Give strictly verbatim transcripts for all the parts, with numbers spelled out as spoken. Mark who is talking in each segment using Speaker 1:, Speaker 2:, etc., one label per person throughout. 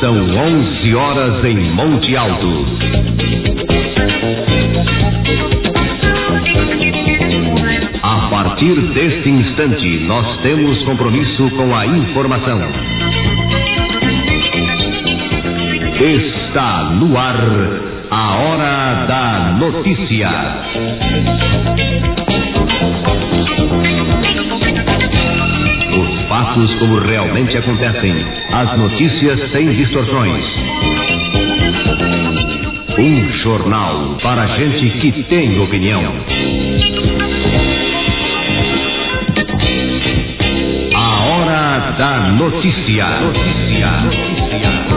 Speaker 1: São onze horas em Monte Alto. A partir deste instante, nós temos compromisso com a informação. Está no ar a Hora da Notícia. Os fatos como realmente acontecem, as notícias sem distorções. Um jornal para gente que tem opinião. A Hora da Notícia. Notícia. Notícia.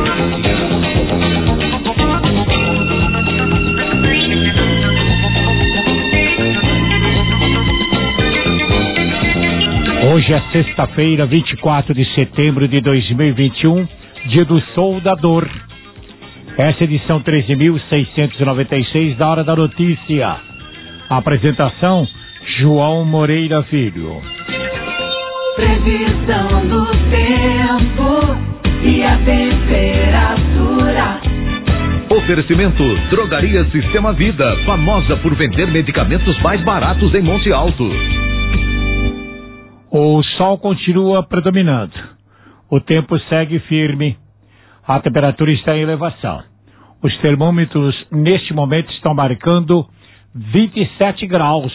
Speaker 2: Hoje é sexta-feira, vinte e quatro de setembro de dois mil e vinte e um, dia do Soldador. Essa é a edição treze mil seiscentos e noventa e seis da Hora da Notícia. A apresentação, João Moreira Filho.
Speaker 3: Previsão do tempo e a temperatura.
Speaker 1: Oferecimento Drogaria Sistema Vida, famosa por vender medicamentos mais baratos em Monte Alto.
Speaker 2: O sol continua predominando. O tempo segue firme. A temperatura está em elevação. Os termômetros neste momento estão marcando vinte e sete graus.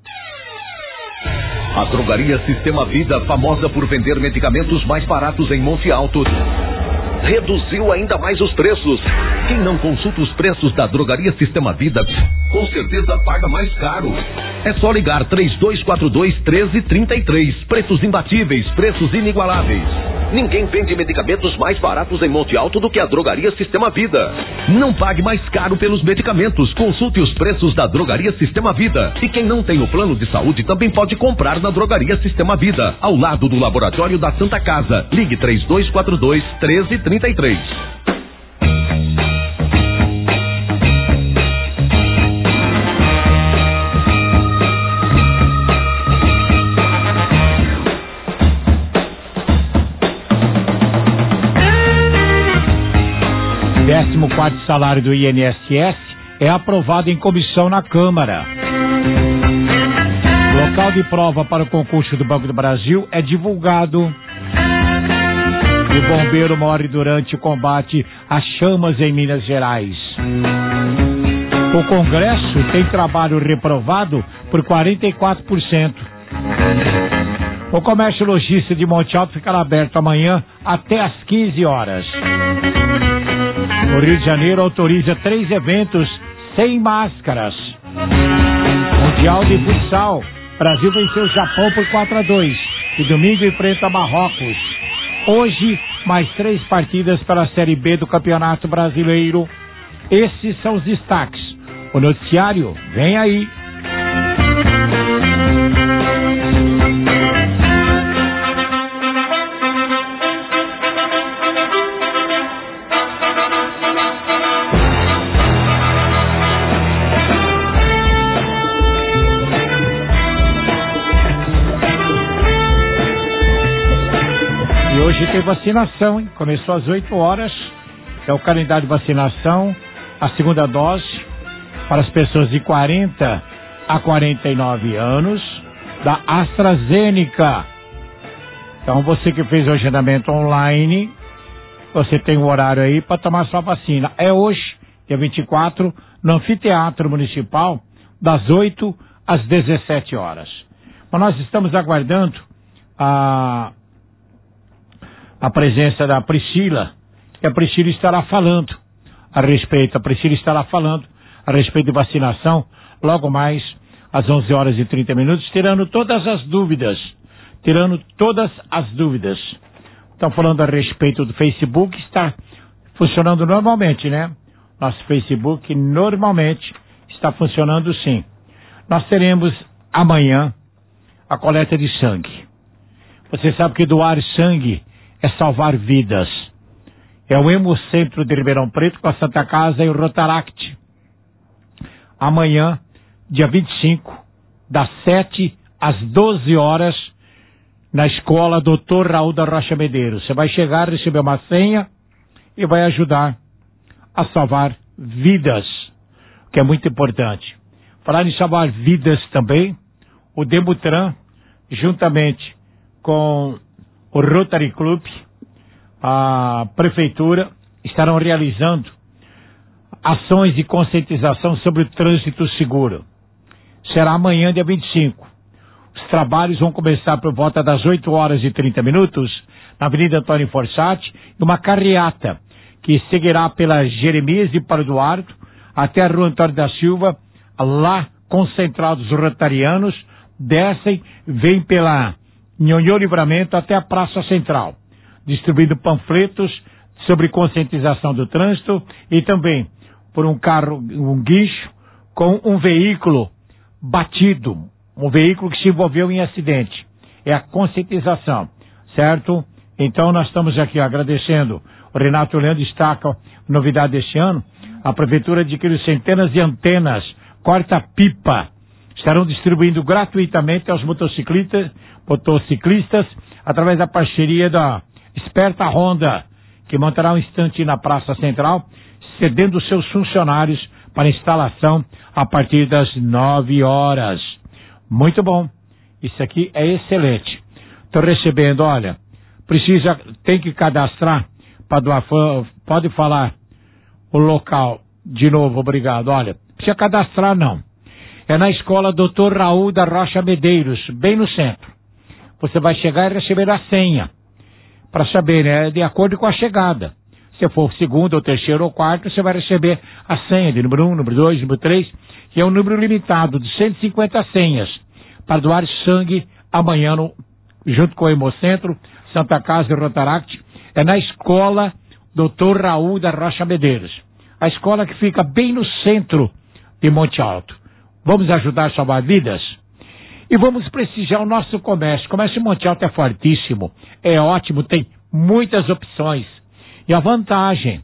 Speaker 1: A Drogaria Sistema Vida, famosa por vender medicamentos mais baratos em Monte Alto, reduziu ainda mais os preços. Quem não consulta os preços da Drogaria Sistema Vida, com certeza paga mais caro. É só ligar três dois quatro dois, um três três três. Preços imbatíveis, preços inigualáveis. Ninguém vende medicamentos mais baratos em Monte Alto do que a Drogaria Sistema Vida. Não pague mais caro pelos medicamentos. Consulte os preços da Drogaria Sistema Vida. E quem não tem o plano de saúde também pode comprar na Drogaria Sistema Vida, ao lado do Laboratório da Santa Casa. Ligue três dois quatro dois, um três três três.
Speaker 2: décimo quarto salário do I N S S é aprovado em comissão na Câmara. O local de prova para o concurso do Banco do Brasil é divulgado. O bombeiro morre durante o combate às chamas em Minas Gerais. O Congresso tem trabalho reprovado por quarenta e quatro por cento. O comércio lojista de Monte Alto ficará aberto amanhã até às quinze horas. O Rio de Janeiro autoriza três eventos sem máscaras. Mundial de Futsal. Brasil venceu o Japão por quatro a dois. E domingo enfrenta Marrocos. Hoje, mais três partidas pela Série B do Campeonato Brasileiro. Esses são os destaques. O noticiário vem aí. E hoje tem vacinação, hein? Começou às oito horas. É o calendário de vacinação. A segunda dose para as pessoas de quarenta a quarenta e nove anos da AstraZeneca. Então você que fez o agendamento online, você tem um horário aí para tomar sua vacina. É hoje, dia vinte e quatro, no Anfiteatro Municipal, das oito às dezessete horas. Mas nós estamos aguardando a, a presença da Priscila, que a Priscila estará falando a respeito, a Priscila estará falando a respeito de vacinação, logo mais às onze horas e trinta minutos, tirando todas as dúvidas, tirando todas as dúvidas. Estão falando a respeito do Facebook, está funcionando normalmente, né? Nosso Facebook normalmente está funcionando sim. Nós teremos amanhã a coleta de sangue. Você sabe que doar sangue é salvar vidas. É o Hemocentro de Ribeirão Preto com a Santa Casa e o Rotaract. Amanhã, dia vinte e cinco, das sete às doze horas, na escola doutor Raul da Rocha Medeiros. Você vai chegar, receber uma senha e vai ajudar a salvar vidas, que é muito importante. Falar em salvar vidas também, o Demutran, juntamente com o Rotary Club, a Prefeitura, estarão realizando ações de conscientização sobre o trânsito seguro. Será amanhã, dia vinte e cinco. Os trabalhos vão começar por volta das oito horas e trinta minutos, na Avenida Antônio Forçati, uma carreata que seguirá pela Jeremias de Paulo Eduardo até a Rua Antônio da Silva, lá concentrados os rotarianos, descem, vêm pela Nhonhô Livramento até a Praça Central, distribuindo panfletos sobre conscientização do trânsito e também por um carro, um guincho com um veículo batido, um veículo que se envolveu em acidente. É a conscientização, certo? Então nós estamos aqui agradecendo. O Renato Leandro destaca novidade deste ano. A Prefeitura adquiriu centenas de antenas corta-pipa. Estarão distribuindo gratuitamente aos motociclistas, motociclistas através da parceria da Esperta Honda, que montará um estante na Praça Central, cedendo seus funcionários para instalação a partir das nove horas. Muito bom. Isso aqui é excelente. Estou recebendo, olha, precisa, tem que cadastrar para doar, pode falar o local de novo, obrigado. Olha, precisa cadastrar não. É na escola doutor Raul da Rocha Medeiros, bem no centro. Você vai chegar e receber a senha, para saber, né, de acordo com a chegada. Se for o segundo, ou terceiro, ou quarto, você vai receber a senha de número um, número dois, número três, que é um número limitado de cento e cinquenta senhas, para doar sangue amanhã, no, junto com o Hemocentro, Santa Casa e Rotaract. É na escola doutor Raul da Rocha Medeiros. A escola que fica bem no centro de Monte Alto. Vamos ajudar a salvar vidas? E vamos prestigiar o nosso comércio. O comércio em Monte Alto é fortíssimo, é ótimo, tem muitas opções. E a vantagem,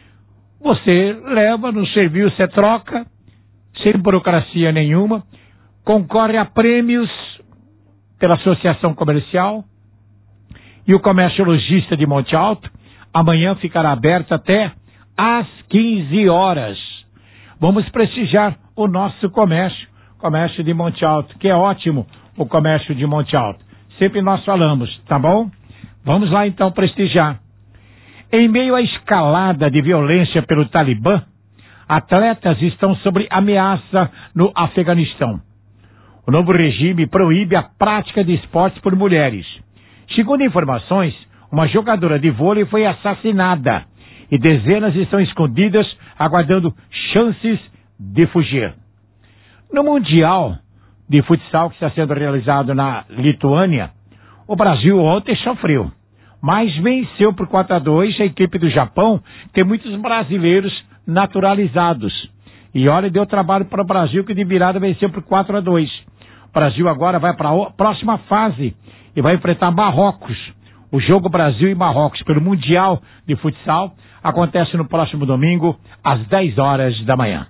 Speaker 2: você leva no serviço, você troca, sem burocracia nenhuma, concorre a prêmios pela Associação Comercial. E o Comércio Logista de Monte Alto, amanhã ficará aberto até às quinze horas. Vamos prestigiar o nosso comércio, comércio de Monte Alto, que é ótimo o comércio de Monte Alto. Sempre nós falamos, tá bom? Vamos lá então prestigiar. Em meio à escalada de violência pelo Talibã, atletas estão sob ameaça no Afeganistão. O novo regime proíbe a prática de esportes por mulheres. Segundo informações, uma jogadora de vôlei foi assassinada e dezenas estão escondidas aguardando chances de fugir. No Mundial de Futsal que está sendo realizado na Lituânia, o Brasil ontem sofreu, mas venceu por quatro a dois a equipe do Japão, que tem muitos brasileiros naturalizados. E olha, deu trabalho para o Brasil, que de virada venceu por quatro a dois. O Brasil agora vai para a próxima fase e vai enfrentar Marrocos. O jogo Brasil e Marrocos pelo Mundial de Futsal acontece no próximo domingo, às dez horas da manhã.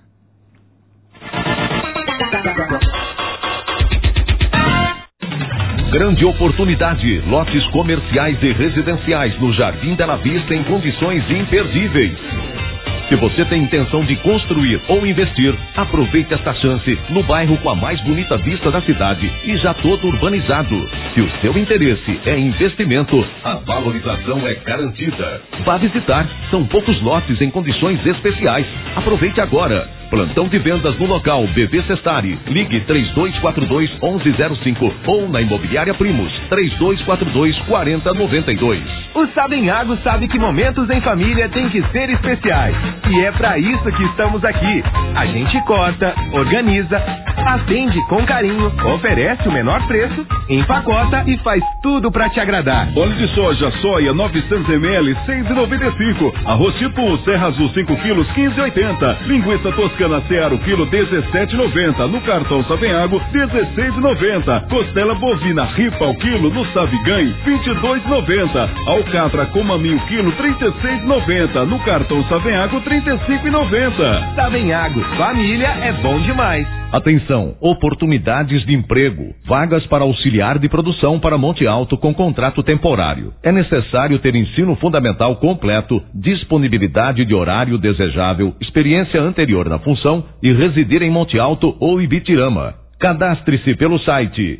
Speaker 1: Grande oportunidade, lotes comerciais e residenciais no Jardim Bela Vista em condições imperdíveis. Se você tem intenção de construir ou investir, aproveite esta chance no bairro com a mais bonita vista da cidade e já todo urbanizado. Se o seu interesse é investimento, a valorização é garantida. Vá visitar, são poucos lotes em condições especiais. Aproveite agora. Plantão de vendas no local B V Sestari. Ligue três dois quatro dois, onze zero cinco ou na Imobiliária Primos três dois quatro dois, quatro zero nove dois.
Speaker 4: O Sabenhago sabe que momentos em família têm que ser especiais. E é pra isso que estamos aqui. A gente corta, organiza, atende com carinho, oferece o menor preço, empacota e faz tudo pra te agradar.
Speaker 5: Óleo de soja, soia, novecentos mililitros, seis reais e noventa e cinco. Arroz tipo Serra Azul, cinco quilos, quinze reais e oitenta. Linguiça toscana Searo, quilo, dezessete reais e noventa. No cartão Sabenhago, dezesseis reais e noventa. Costela bovina ripa ao quilo no Saviganho, vinte e dois reais e noventa. Alcatra com maminho quilo, trinta e seis reais e noventa. No cartão Sabenhago, trinta e cinco reais e noventa.
Speaker 4: Sabenhago, família é bom demais.
Speaker 1: Atenção, oportunidades de emprego, vagas para auxiliar de produção para Monte Alto com contrato temporário. É necessário ter ensino fundamental completo, disponibilidade de horário desejável, experiência anterior na função e residir em Monte Alto ou Ibitirama. Cadastre-se pelo site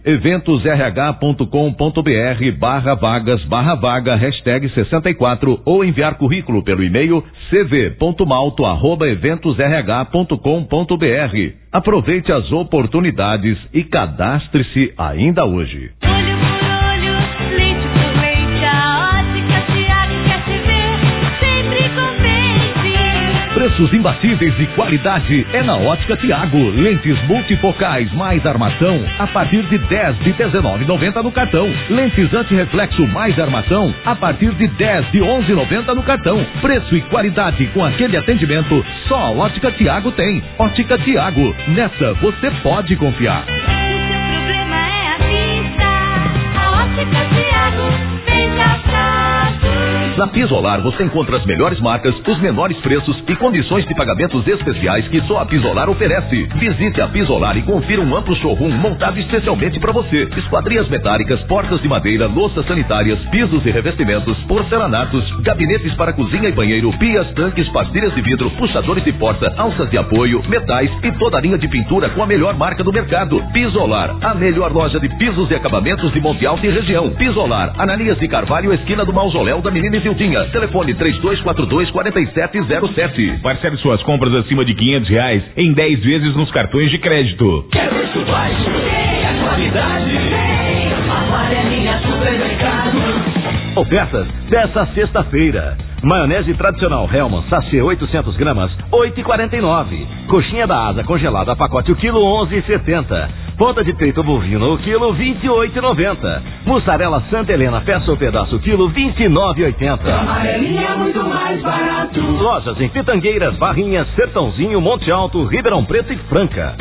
Speaker 1: eventosrh.com.br barra vagas barra vaga hashtag sessenta e quatro ou enviar currículo pelo e-mail cv.malto arroba eventosrh.com.br. Aproveite as oportunidades e cadastre-se ainda hoje.
Speaker 3: Olho por olho, leite por leite, a Ótica Tiago quer te ver, sempre contente.
Speaker 1: Preços imbatíveis e qualidade é na Ótica Tiago. Lentes multifocais mais armação a partir de dez de dezenove e noventa no cartão. Lentes antirreflexo mais armação a partir de dez de onze e noventa no cartão. Preço e qualidade com aquele atendimento só a Ótica Tiago tem. Ótica Tiago, nessa você pode confiar.
Speaker 3: O seu problema é a vista, a Ótica Tiago vem já trato.
Speaker 1: Na Pisolar você encontra as melhores marcas, os menores preços e condições de pagamentos especiais que só a Pisolar oferece. Visite a Pisolar e confira um amplo showroom montado especialmente para você. Esquadrias metálicas, portas de madeira, louças sanitárias, pisos e revestimentos, porcelanatos, gabinetes para cozinha e banheiro, pias, tanques, pastilhas de vidro, puxadores de porta, alças de apoio, metais e toda a linha de pintura com a melhor marca do mercado. Pisolar, a melhor loja de pisos e acabamentos de Monte Alto e região. Pisolar, Ananias de Carvalho, esquina do Mausoléu da Menina Zildinha. Telefone três dois quatro dois, quatro sete zero sete.
Speaker 6: Parcele suas compras acima de quinhentos reais em dez vezes nos cartões de crédito.
Speaker 3: Quer preço baixo? Tem a qualidade. Tem Amarelinha Supermercado.
Speaker 1: Ofertas dessa sexta-feira. Maionese tradicional Hellman sachê oitocentos gramas, oito e quarenta e nove. Coxinha da asa congelada pacote o quilo, onze e setenta. Ponta de peito bovino o quilo, vinte e oito e noventa. Mussarela Santa Helena peça ou pedaço o quilo, vinte e nove e oitenta.
Speaker 3: Amarelinha é muito mais barato.
Speaker 1: Lojas em Pitangueiras, Barrinhas, Sertãozinho, Monte Alto, Ribeirão Preto e Franca.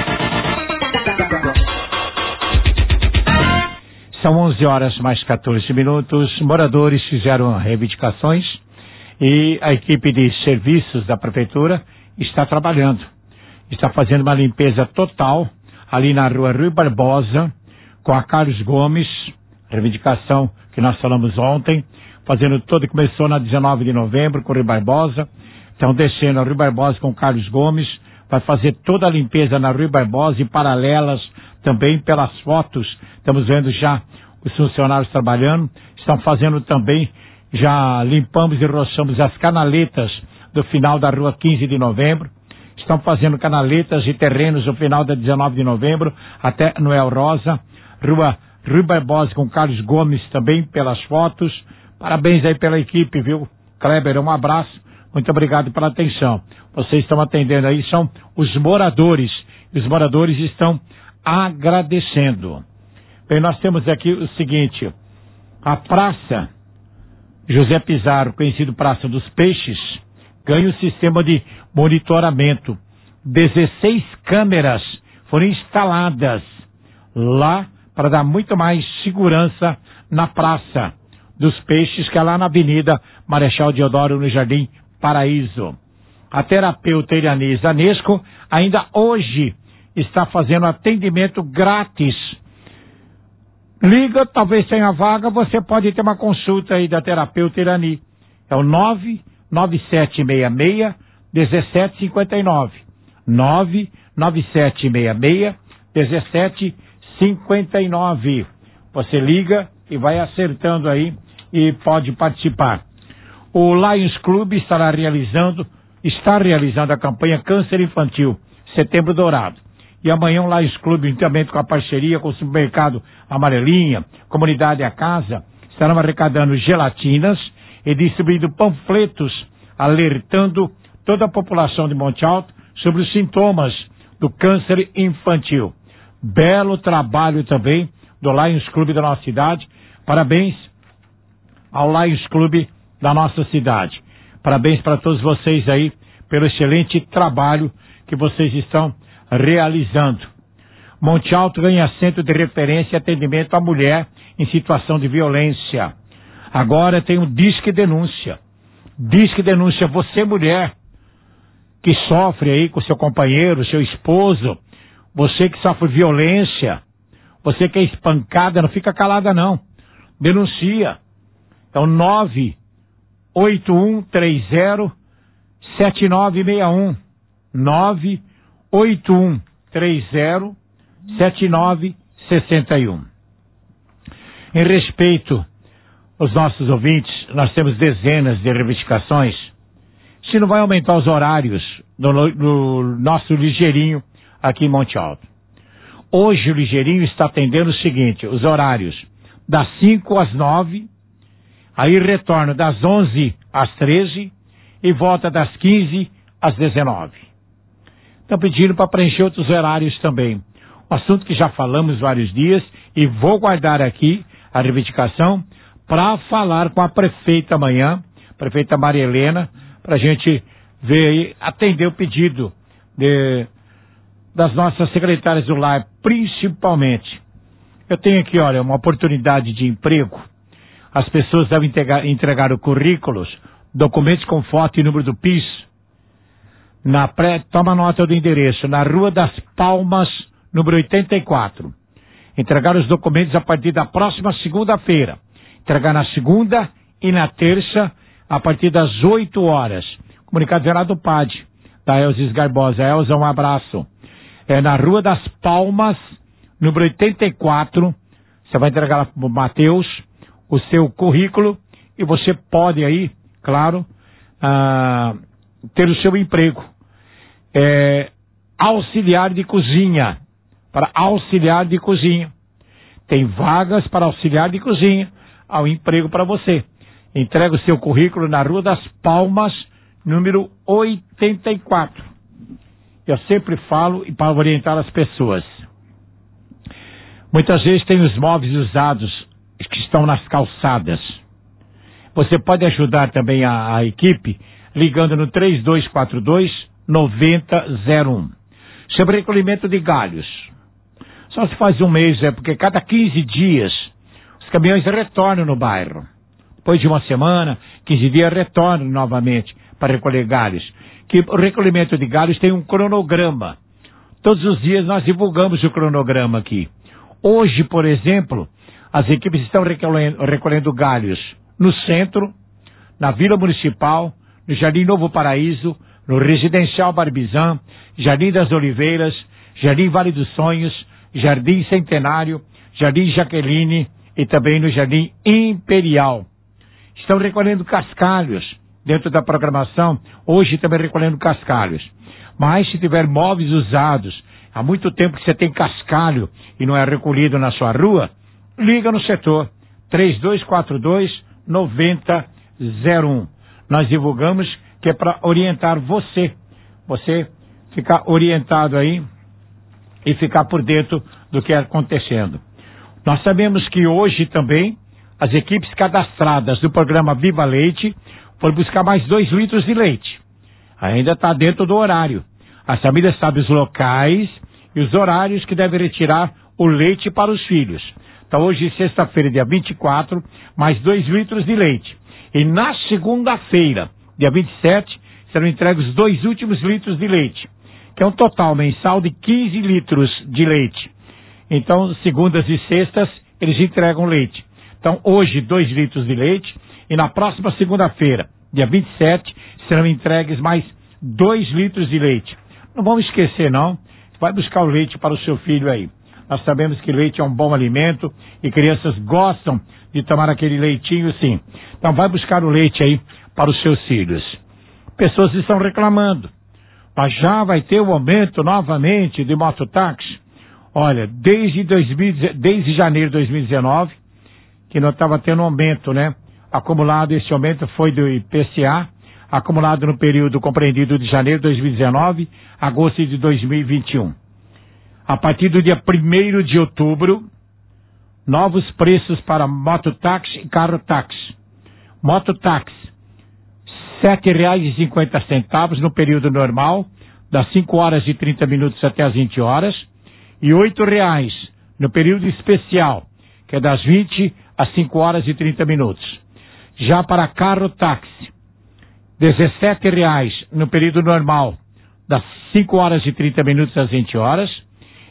Speaker 2: São onze horas mais quatorze minutos. Moradores fizeram reivindicações e a equipe de serviços da prefeitura está trabalhando. Está fazendo uma limpeza total ali na rua Rui Barbosa com a Carlos Gomes, reivindicação que nós falamos ontem, fazendo todo, começou na dezenove de novembro com o Rui Barbosa, estão descendo a Rui Barbosa com o Carlos Gomes, vai fazer toda a limpeza na Rui Barbosa e paralelas também pelas fotos, estamos vendo já os funcionários trabalhando, estão fazendo também, já limpamos e roçamos as canaletas do final da rua quinze de novembro, estão fazendo canaletas e terrenos no final da dezenove de novembro, até Noel Rosa, rua Rui Barbosa com Carlos Gomes também pelas fotos, parabéns aí pela equipe, viu? Kleber, um abraço, muito obrigado pela atenção, vocês estão atendendo aí, são os moradores, os moradores estão agradecendo. Bem, nós temos aqui o seguinte, a Praça José Pizarro, conhecido Praça dos Peixes, ganha um sistema de monitoramento. dezesseis câmeras foram instaladas lá para dar muito mais segurança na Praça dos Peixes, que é lá na Avenida Marechal Deodoro, no Jardim Paraíso. A terapeuta Irani Zanesco ainda hoje está fazendo atendimento grátis. Liga, talvez tenha vaga, você pode ter uma consulta aí da terapeuta Irani. É o nove nove sete seis seis, um sete cinco nove. nove nove sete seis seis, um sete cinco nove. Você liga e vai acertando aí e pode participar. O Lions Club estará realizando, está realizando a campanha Câncer Infantil, Setembro Dourado. E amanhã o Lions Clube, juntamente com a parceria com o supermercado Amarelinha, Comunidade A Casa, estarão arrecadando gelatinas e distribuindo panfletos, alertando toda a população de Monte Alto sobre os sintomas do câncer infantil. Belo trabalho também do Lions Clube da nossa cidade. Parabéns ao Lions Clube da nossa cidade. Parabéns para todos vocês aí pelo excelente trabalho que vocês estão realizando. Monte Alto ganha centro de referência e atendimento à mulher em situação de violência. Agora tem um Disque Denúncia. Disque Denúncia, você mulher que sofre aí com seu companheiro, seu esposo, Você que sofre violência, você que é espancada, não fica calada não. Denuncia. Então nove oito um três zero sete nove seis um. nove oito um três zero sete nove seis um. Em respeito aos nossos ouvintes, nós temos dezenas de reivindicações. Se não vai aumentar os horários do, do nosso ligeirinho aqui em Monte Alto. Hoje o ligeirinho está atendendo o seguinte, os horários das cinco às nove, aí retorna das onze às treze e volta das quinze às dezenove. Estão pedindo para preencher outros horários também. Um assunto que já falamos vários dias e vou guardar aqui a reivindicação para falar com a prefeita amanhã, prefeita Maria Helena, para a gente ver aí, atender o pedido de, das nossas secretárias do lar, principalmente. Eu tenho aqui, olha, uma oportunidade de emprego. As pessoas devem entregar, entregar o currículos, documentos com foto e número do P I S. Na pré, toma nota do endereço, na Rua das Palmas, número oitenta e quatro. Entregar os documentos a partir da próxima segunda-feira. Entregar na segunda e na terça, a partir das oito horas. Comunicado geral do P A D, da Elzis Garbosa. Elza, um abraço. É na Rua das Palmas, número oitenta e quatro. Você vai entregar lá para o Matheus o seu currículo e você pode aí, claro, ah, ter o seu emprego. É, auxiliar de cozinha. Para auxiliar de cozinha. Tem vagas para auxiliar de cozinha. Há um emprego para você. Entrega o seu currículo na Rua das Palmas, número oitenta e quatro. Eu sempre falo e para orientar as pessoas. Muitas vezes tem os móveis usados que estão nas calçadas. Você pode ajudar também a, a equipe ligando no três dois quatro dois nove zero zero um. Sobre recolhimento de galhos. Só se faz um mês, é porque cada quinze dias os caminhões retornam no bairro. Depois de uma semana, quinze dias retornam novamente para recolher galhos. Que o recolhimento de galhos tem um cronograma. Todos os dias nós divulgamos o cronograma aqui. Hoje, por exemplo, as equipes estão recolhendo, recolhendo galhos no centro, na Vila Municipal, no Jardim Novo Paraíso, no Residencial Barbizan, Jardim das Oliveiras, Jardim Vale dos Sonhos, Jardim Centenário, Jardim Jaqueline e também no Jardim Imperial. Estão recolhendo cascalhos dentro da programação, hoje também recolhendo cascalhos. Mas se tiver móveis usados, há muito tempo que você tem cascalho e não é recolhido na sua rua, liga no setor três dois quatro dois nove zero zero um. Nós divulgamos que é para orientar você, você ficar orientado aí e ficar por dentro do que é acontecendo. Nós sabemos que hoje também as equipes cadastradas do programa Viva Leite foram buscar mais dois litros de leite. Ainda está dentro do horário. As famílias sabem os locais e os horários que devem retirar o leite para os filhos. Então hoje, sexta-feira, dia vinte e quatro, mais dois litros de leite. E na segunda-feira, dia vinte e sete, serão entregues os dois últimos litros de leite, que é um total mensal de quinze litros de leite. Então, segundas e sextas, eles entregam leite. Então, hoje, dois litros de leite, e na próxima segunda-feira, dia vinte e sete, serão entregues mais dois litros de leite. Não vamos esquecer, não. Vai buscar o leite para o seu filho aí. Nós sabemos que leite é um bom alimento e crianças gostam de tomar aquele leitinho, sim. Então, vai buscar o leite aí para os seus filhos. Pessoas estão reclamando. Mas já vai ter o aumento novamente de mototáxi. Olha, desde, dois mil, desde janeiro de dois mil e dezenove, que não estava tendo um aumento, né? Acumulado, esse aumento foi do I P C A, acumulado no período compreendido de janeiro de dois mil e dezenove, agosto de dois mil e vinte e um. A partir do dia primeiro de outubro, novos preços para mototáxi e carro-táxi. Mototáxi, sete reais e cinquenta centavos no período normal, das cinco horas e trinta minutos até as vinte horas, e oito reais no período especial, que é das vinte às cinco horas e trinta minutos. Já para carro-táxi, dezessete reais no período normal, das cinco horas e trinta minutos às vinte horas,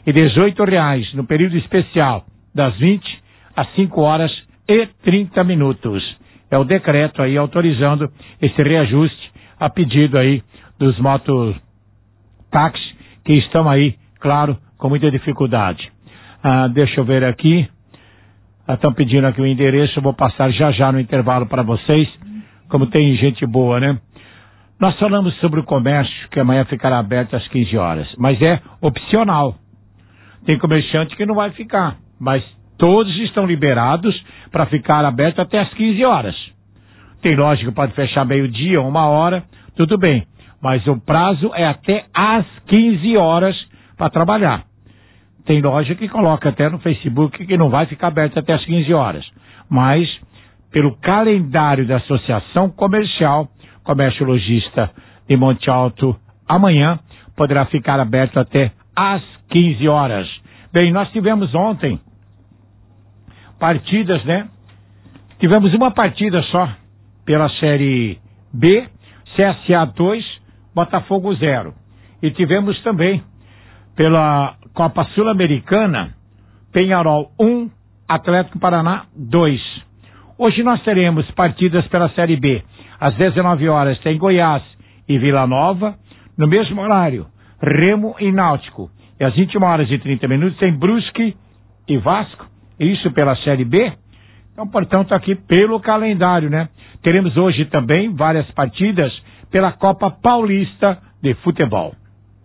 Speaker 2: e dezoito reais no período especial das vinte às cinco horas e trinta minutos. É o decreto aí autorizando esse reajuste a pedido aí dos mototáxis que estão aí, claro, com muita dificuldade. Ah, deixa eu ver aqui. Estão ah, pedindo aqui o endereço, eu vou passar já já no intervalo para vocês, como tem gente boa, né? Nós falamos sobre o comércio, que amanhã ficará aberto às quinze horas, mas é opcional. Tem comerciante que não vai ficar, mas todos estão liberados para ficar aberto até às quinze horas. Tem lógico que pode fechar meio-dia, uma hora, tudo bem, mas o prazo é até às quinze horas para trabalhar. Tem loja que coloca até no Facebook que não vai ficar aberto até às quinze horas, mas pelo calendário da Associação Comercial, Comércio Logista de Monte Alto, amanhã poderá ficar aberto até às quinze horas. Bem, nós tivemos ontem partidas, né? Tivemos uma partida só pela Série B, C S A dois, Botafogo zero. E tivemos também pela Copa Sul-Americana, Penharol um, Atlético Paraná dois. Hoje nós teremos partidas pela Série B. Às dezenove horas tem Goiás e Vila Nova. No mesmo horário, Remo e Náutico. E às vinte e uma horas e trinta minutos tem Brusque e Vasco. Isso pela Série B. Então, portanto, aqui pelo calendário, né? Teremos hoje também várias partidas pela Copa Paulista de Futebol.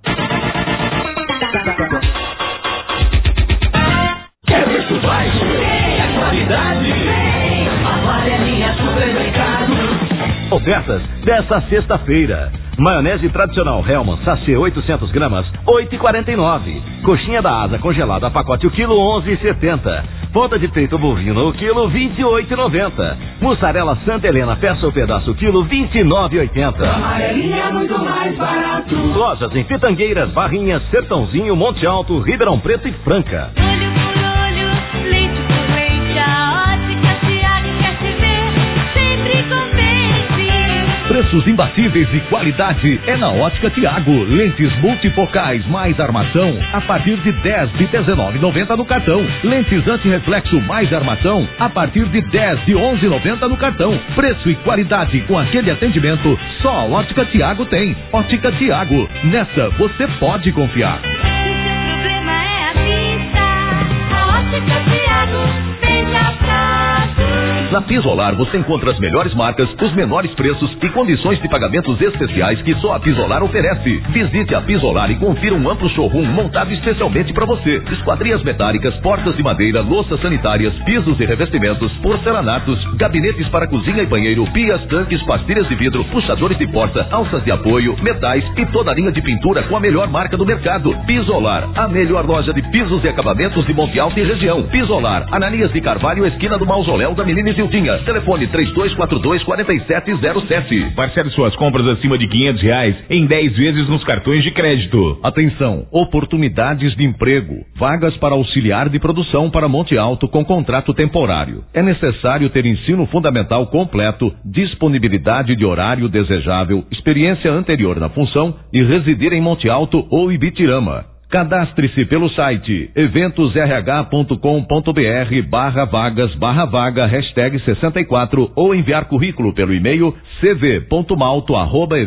Speaker 1: Quer preço baixo? É qualidade? Amarelinha Supermercado. Ofertas desta sexta-feira. Maionese tradicional Hellmann, sachê oitocentos gramas, oito e quarenta e nove. Coxinha da asa congelada, pacote o quilo, onze e setenta. Ponta de peito bovino, o quilo, vinte e oito e noventa. Mussarela Santa Helena, peça o pedaço, quilo, vinte e nove e oitenta. Amarelinha é muito mais barato. Lojas em Pitangueiras, Barrinhas, Sertãozinho, Monte Alto, Ribeirão Preto e Franca.
Speaker 3: Olho por olho, leite por leite, a ótica Tiago quer te ver, sempre convence.
Speaker 1: Preços imbatíveis e qualidade é na Ótica Tiago. Lentes multifocais mais armação a partir de dez de dezenove e noventa no cartão. Lentes antirreflexo mais armação a partir de dez de onze e noventa no cartão. Preço e qualidade com aquele atendimento só a Ótica Tiago tem. Ótica Tiago, nessa você pode confiar.
Speaker 3: Se seu problema é a vista, a ótica Tiago veja prazo.
Speaker 1: Na Pisolar você encontra as melhores marcas, os menores preços e condições de pagamentos especiais que só a Pisolar oferece. Visite a Pisolar e confira um amplo showroom montado especialmente para você. Esquadrias metálicas, portas de madeira, louças sanitárias, pisos e revestimentos, porcelanatos, gabinetes para cozinha e banheiro, pias, tanques, pastilhas de vidro, puxadores de porta, alças de apoio, metais e toda a linha de pintura com a melhor marca do mercado. Pisolar, a melhor loja de pisos e acabamentos de Monte Alto e região. Pisolar, Ananias de Carvalho, esquina do Mausoléu da Menina Zildinha. Telefone três dois quatro dois, quatro sete zero sete.
Speaker 6: Parcele suas compras acima de quinhentos reais em dez vezes nos cartões de crédito.
Speaker 1: Atenção, oportunidades de emprego. Vagas para auxiliar de produção para Monte Alto com contrato temporário. É necessário ter ensino fundamental completo, disponibilidade de horário desejável, experiência anterior na função e residir em Monte Alto ou Ibitirama. Cadastre-se pelo site eventosrh.com.br barra vagas barra vaga hashtag sessenta e quatro ou enviar currículo pelo e-mail cv.malto arroba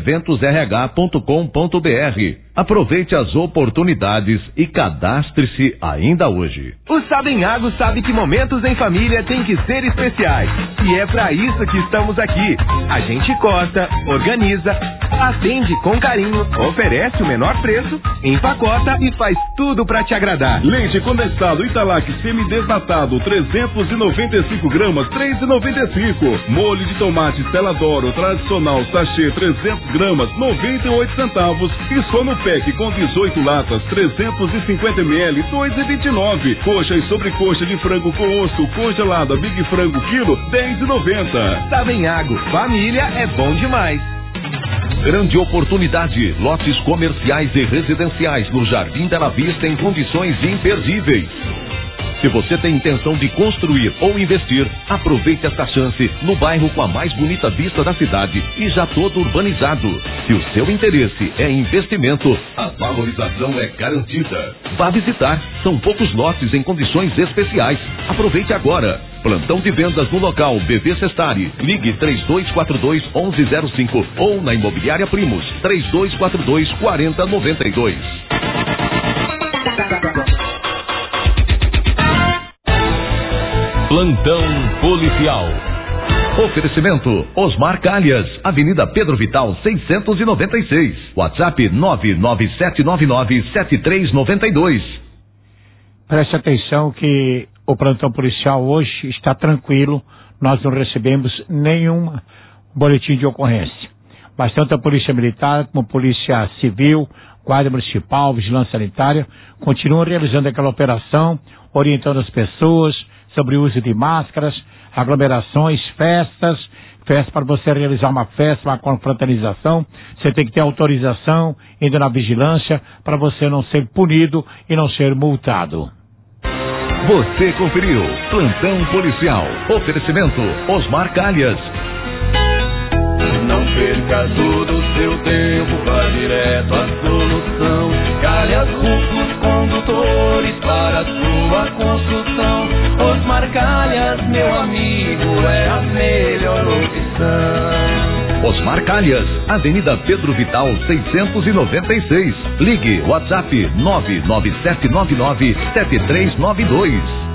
Speaker 1: eventosrh.com.br. Aproveite as oportunidades e cadastre-se ainda hoje.
Speaker 4: O Sabenhago sabe que momentos em família tem que ser especiais. E é pra isso que estamos aqui. A gente corta, organiza, atende com carinho, oferece o menor preço, empacota e faz tudo pra te agradar.
Speaker 5: Leite condensado Italac semidesnatado trezentos e noventa e cinco gramas, três reais e noventa e cinco. Molho de tomate Stella D'Oro tradicional sachê trezentos gramas, noventa e oito centavos. E só no pack com dezoito latas, trezentos e cinquenta mililitros, dois reais e vinte e nove. Coxa e sobrecoxa de frango com osso congelada Big Frango quilo, dez reais e noventa.
Speaker 4: Sabenhago, família é bom demais.
Speaker 1: Grande oportunidade, lotes comerciais e residenciais no Jardim Bela Vista em condições imperdíveis. Se você tem intenção de construir ou investir, aproveite esta chance no bairro com a mais bonita vista da cidade e já todo urbanizado. Se o seu interesse é investimento, a valorização é garantida. Vá visitar, são poucos lotes em condições especiais. Aproveite agora. Plantão de vendas no local B V Sestari. Ligue três dois quatro dois, onze zero cinco ou na Imobiliária Primos três dois quatro dois, quatro zero nove dois.
Speaker 6: Plantão policial.
Speaker 1: Oferecimento Osmar Calhas, Avenida Pedro Vital seiscentos e noventa e seis. WhatsApp nove nove sete nove nove sete três nove dois.
Speaker 2: Preste atenção que o plantão policial hoje está tranquilo. Nós não recebemos nenhum boletim de ocorrência. Mas tanto a Polícia Militar como a Polícia Civil, Guarda Municipal, Vigilância Sanitária continuam realizando aquela operação, orientando as pessoas sobre o uso de máscaras, aglomerações, festas, festa para você realizar uma festa, uma confraternização, você tem que ter autorização, indo na vigilância, para você não ser punido e não ser multado.
Speaker 1: Você conferiu Plantão Policial. Oferecimento Osmar Calhas.
Speaker 7: Não perca todo o seu tempo, vá direto à solução. Calhas Rufos Condutores para a sua construção. Osmar Calhas, meu amigo, é a melhor opção.
Speaker 1: Osmar Calhas, Avenida Pedro Vital seiscentos e noventa e seis. Ligue WhatsApp nove nove sete nove nove sete três nove dois.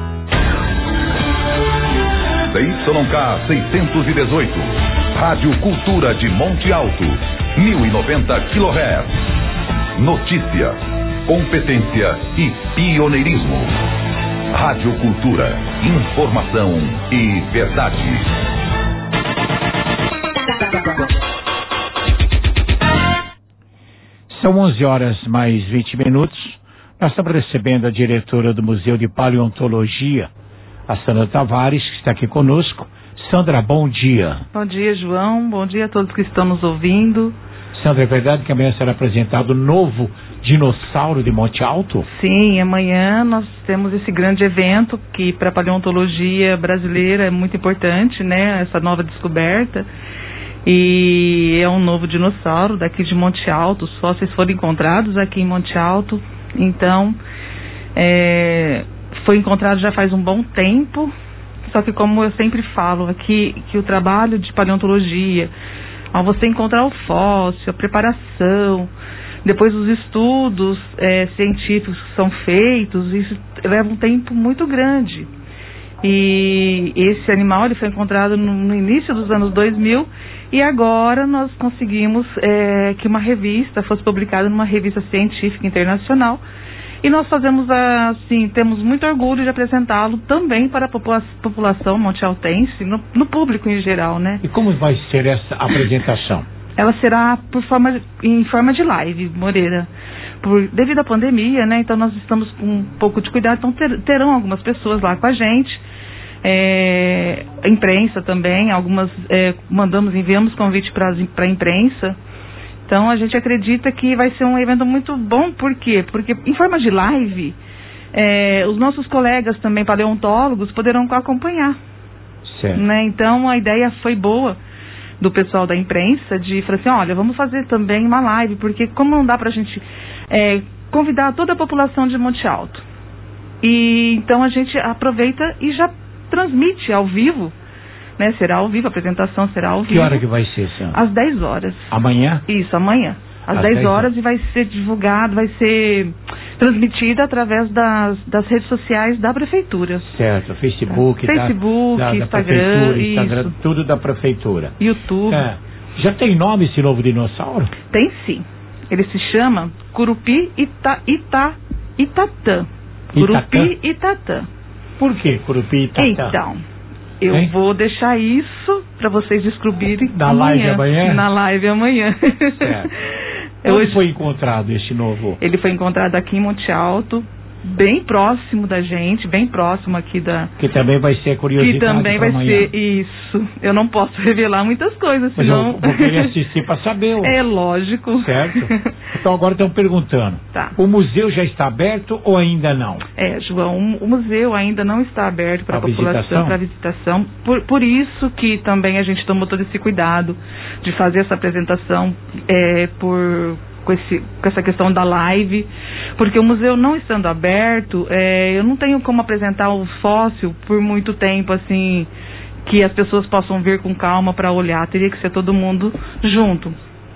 Speaker 5: C Y K seiscentos e dezoito. Rádio Cultura de Monte Alto, mil e noventa quilohertz. Notícia, competência e pioneirismo. Rádio Cultura, informação e verdade.
Speaker 2: São onze horas mais vinte minutos. Nós estamos recebendo a diretora do Museu de Paleontologia, a Sandra Tavares, que está aqui conosco. Sandra, bom dia.
Speaker 8: Bom dia, João. Bom dia a todos que estão nos ouvindo.
Speaker 2: Sandra, é verdade que amanhã será apresentado o novo dinossauro de Monte Alto?
Speaker 8: Sim, amanhã nós temos esse grande evento que para a paleontologia brasileira é muito importante, né? Essa nova descoberta. E é um novo dinossauro daqui de Monte Alto. Os fósseis foram encontrados aqui em Monte Alto. Então, é, foi encontrado já faz um bom tempo. Só que, como eu sempre falo aqui, que o trabalho de paleontologia, ao você encontrar o fóssil, a preparação, depois os estudos é, científicos que são feitos, isso leva um tempo muito grande. E esse animal ele foi encontrado no, no início dos anos dois mil e agora nós conseguimos é, que uma revista fosse publicada numa revista científica internacional. E nós fazemos assim, temos muito orgulho de apresentá-lo também para a popula- população montealtense, no, no público em geral, né?
Speaker 2: E como vai ser essa apresentação?
Speaker 8: Ela será por forma, em forma de live, Moreira. Por, devido à pandemia, né? Então nós estamos com um pouco de cuidado, então ter, terão algumas pessoas lá com a gente. É, a imprensa também, algumas é, mandamos, enviamos convite para a imprensa. Então a gente acredita que vai ser um evento muito bom, por quê? Porque em forma de live, é, os nossos colegas também paleontólogos poderão acompanhar.
Speaker 2: Certo.
Speaker 8: Né? Então a ideia foi boa do pessoal da imprensa de falar assim, olha, vamos fazer também uma live, porque como não dá pra gente é, convidar toda a população de Monte Alto. E então a gente aproveita e já transmite ao vivo, né? Será ao vivo, a apresentação será ao vivo.
Speaker 2: Que hora que vai ser, senhora?
Speaker 8: Às dez horas.
Speaker 2: Amanhã?
Speaker 8: Isso, amanhã. Às, Às dez horas e vai ser divulgado, vai ser transmitida através das, das redes sociais da Prefeitura.
Speaker 2: Certo, Facebook,
Speaker 8: é. Facebook,
Speaker 2: da, da,
Speaker 8: Instagram,
Speaker 2: da Instagram, tudo da Prefeitura.
Speaker 8: YouTube.
Speaker 2: É. Já tem nome esse novo dinossauro?
Speaker 8: Tem sim. Ele se chama Curupi Ita, Ita, Itatã. Curupi Itatã.
Speaker 2: Por que Curupi Itatã?
Speaker 8: Então, eu hein? vou deixar isso para vocês descobrirem
Speaker 2: na
Speaker 8: amanhã,
Speaker 2: live amanhã?
Speaker 8: Na live amanhã.
Speaker 2: Certo. Onde Hoje, foi encontrado esse novo?
Speaker 8: Ele foi encontrado aqui em Monte Alto, bem próximo da gente, bem próximo aqui da...
Speaker 2: Que também vai ser curiosidade.
Speaker 8: Que também vai
Speaker 2: amanhã.
Speaker 8: ser isso. Eu não posso revelar muitas coisas,
Speaker 2: Mas
Speaker 8: senão...
Speaker 2: eu vou querer assistir para saber.
Speaker 8: É lógico.
Speaker 2: Certo? Então agora estão perguntando.
Speaker 8: Tá.
Speaker 2: O museu já está aberto ou ainda não?
Speaker 8: É, João, o museu ainda não está aberto para a população, para visitação. Por, por isso que também a gente tomou todo esse cuidado de fazer essa apresentação é, por... Com, esse, com essa questão da live, porque o museu não estando aberto, é, eu não tenho como apresentar o fóssil por muito tempo, assim, que as pessoas possam vir com calma para olhar, teria que ser todo mundo junto.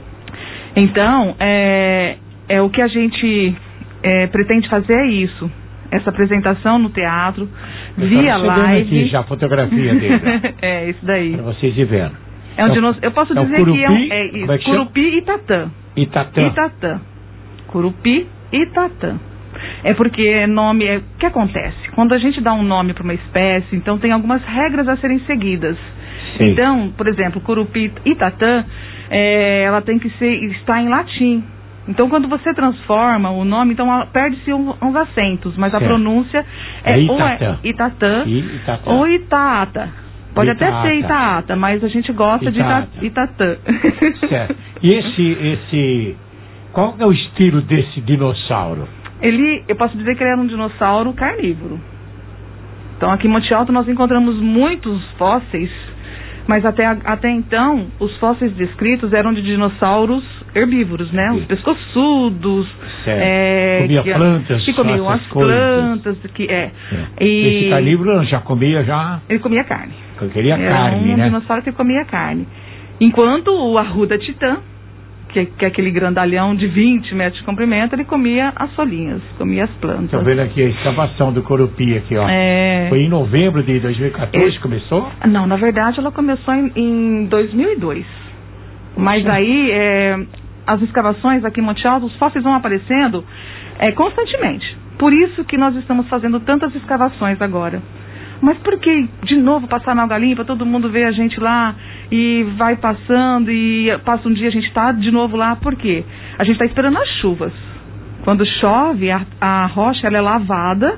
Speaker 8: Então, é, é o que a gente é, pretende fazer é isso, essa apresentação no teatro,
Speaker 2: eu
Speaker 8: via live.
Speaker 2: Aqui já a fotografia dele.
Speaker 8: É, isso daí.
Speaker 2: Para vocês ir vendo.
Speaker 8: É um
Speaker 2: então,
Speaker 8: dinossauro. Eu posso
Speaker 2: então,
Speaker 8: dizer
Speaker 2: Curupi,
Speaker 8: que é, um, é isso,
Speaker 2: é que
Speaker 8: Curupi Itatã.
Speaker 2: Itatã.
Speaker 8: Itatã. Curupi Itatã. É porque nome é... O que acontece? Quando a gente dá um nome para uma espécie, então tem algumas regras a serem seguidas. Sim. Então, por exemplo, Curupi Itatã, é, ela tem que ser, estar em latim. Então, quando você transforma o nome, então perde-se um, uns acentos, mas certo. A pronúncia é, é ou é Itatã, Itatã ou Itaata. Pode Itaata. Até ser Itaata, mas a gente gosta Itaata. De Itatã.
Speaker 2: Certo. E esse, esse... Qual é o estilo desse dinossauro?
Speaker 8: Ele, eu posso dizer que ele era um dinossauro carnívoro. Então, aqui em Monte Alto nós encontramos muitos fósseis, mas até, até então, os fósseis descritos eram de dinossauros herbívoros, né? Os pescoçudos,
Speaker 2: é, comia
Speaker 8: que,
Speaker 2: plantas,
Speaker 8: que comiam as
Speaker 2: coisas.
Speaker 8: plantas, que é.
Speaker 2: é. E esse carnívoro já comia já?
Speaker 8: Ele comia carne.
Speaker 2: Eu queria
Speaker 8: era
Speaker 2: carne,
Speaker 8: um
Speaker 2: né?
Speaker 8: dinossauro que comia carne. Enquanto o arruda titã, que, que é aquele grandalhão de vinte metros de comprimento, ele comia as folhinhas, comia as plantas.
Speaker 2: Estou vendo aqui a escavação do Curupi aqui, ó. É... Foi em novembro de dois mil e quatorze que começou?
Speaker 8: Não, na verdade ela começou em, em dois mil e dois. Mas aí, é, as escavações aqui em Monte Alto, os fósseis vão aparecendo é, constantemente. Por isso que nós estamos fazendo tantas escavações agora. Mas por que, de novo, passar na Água Limpa, todo mundo vê a gente lá e vai passando e passa um dia a gente está de novo lá? Por quê? A gente está esperando as chuvas. Quando chove, a, a rocha ela é lavada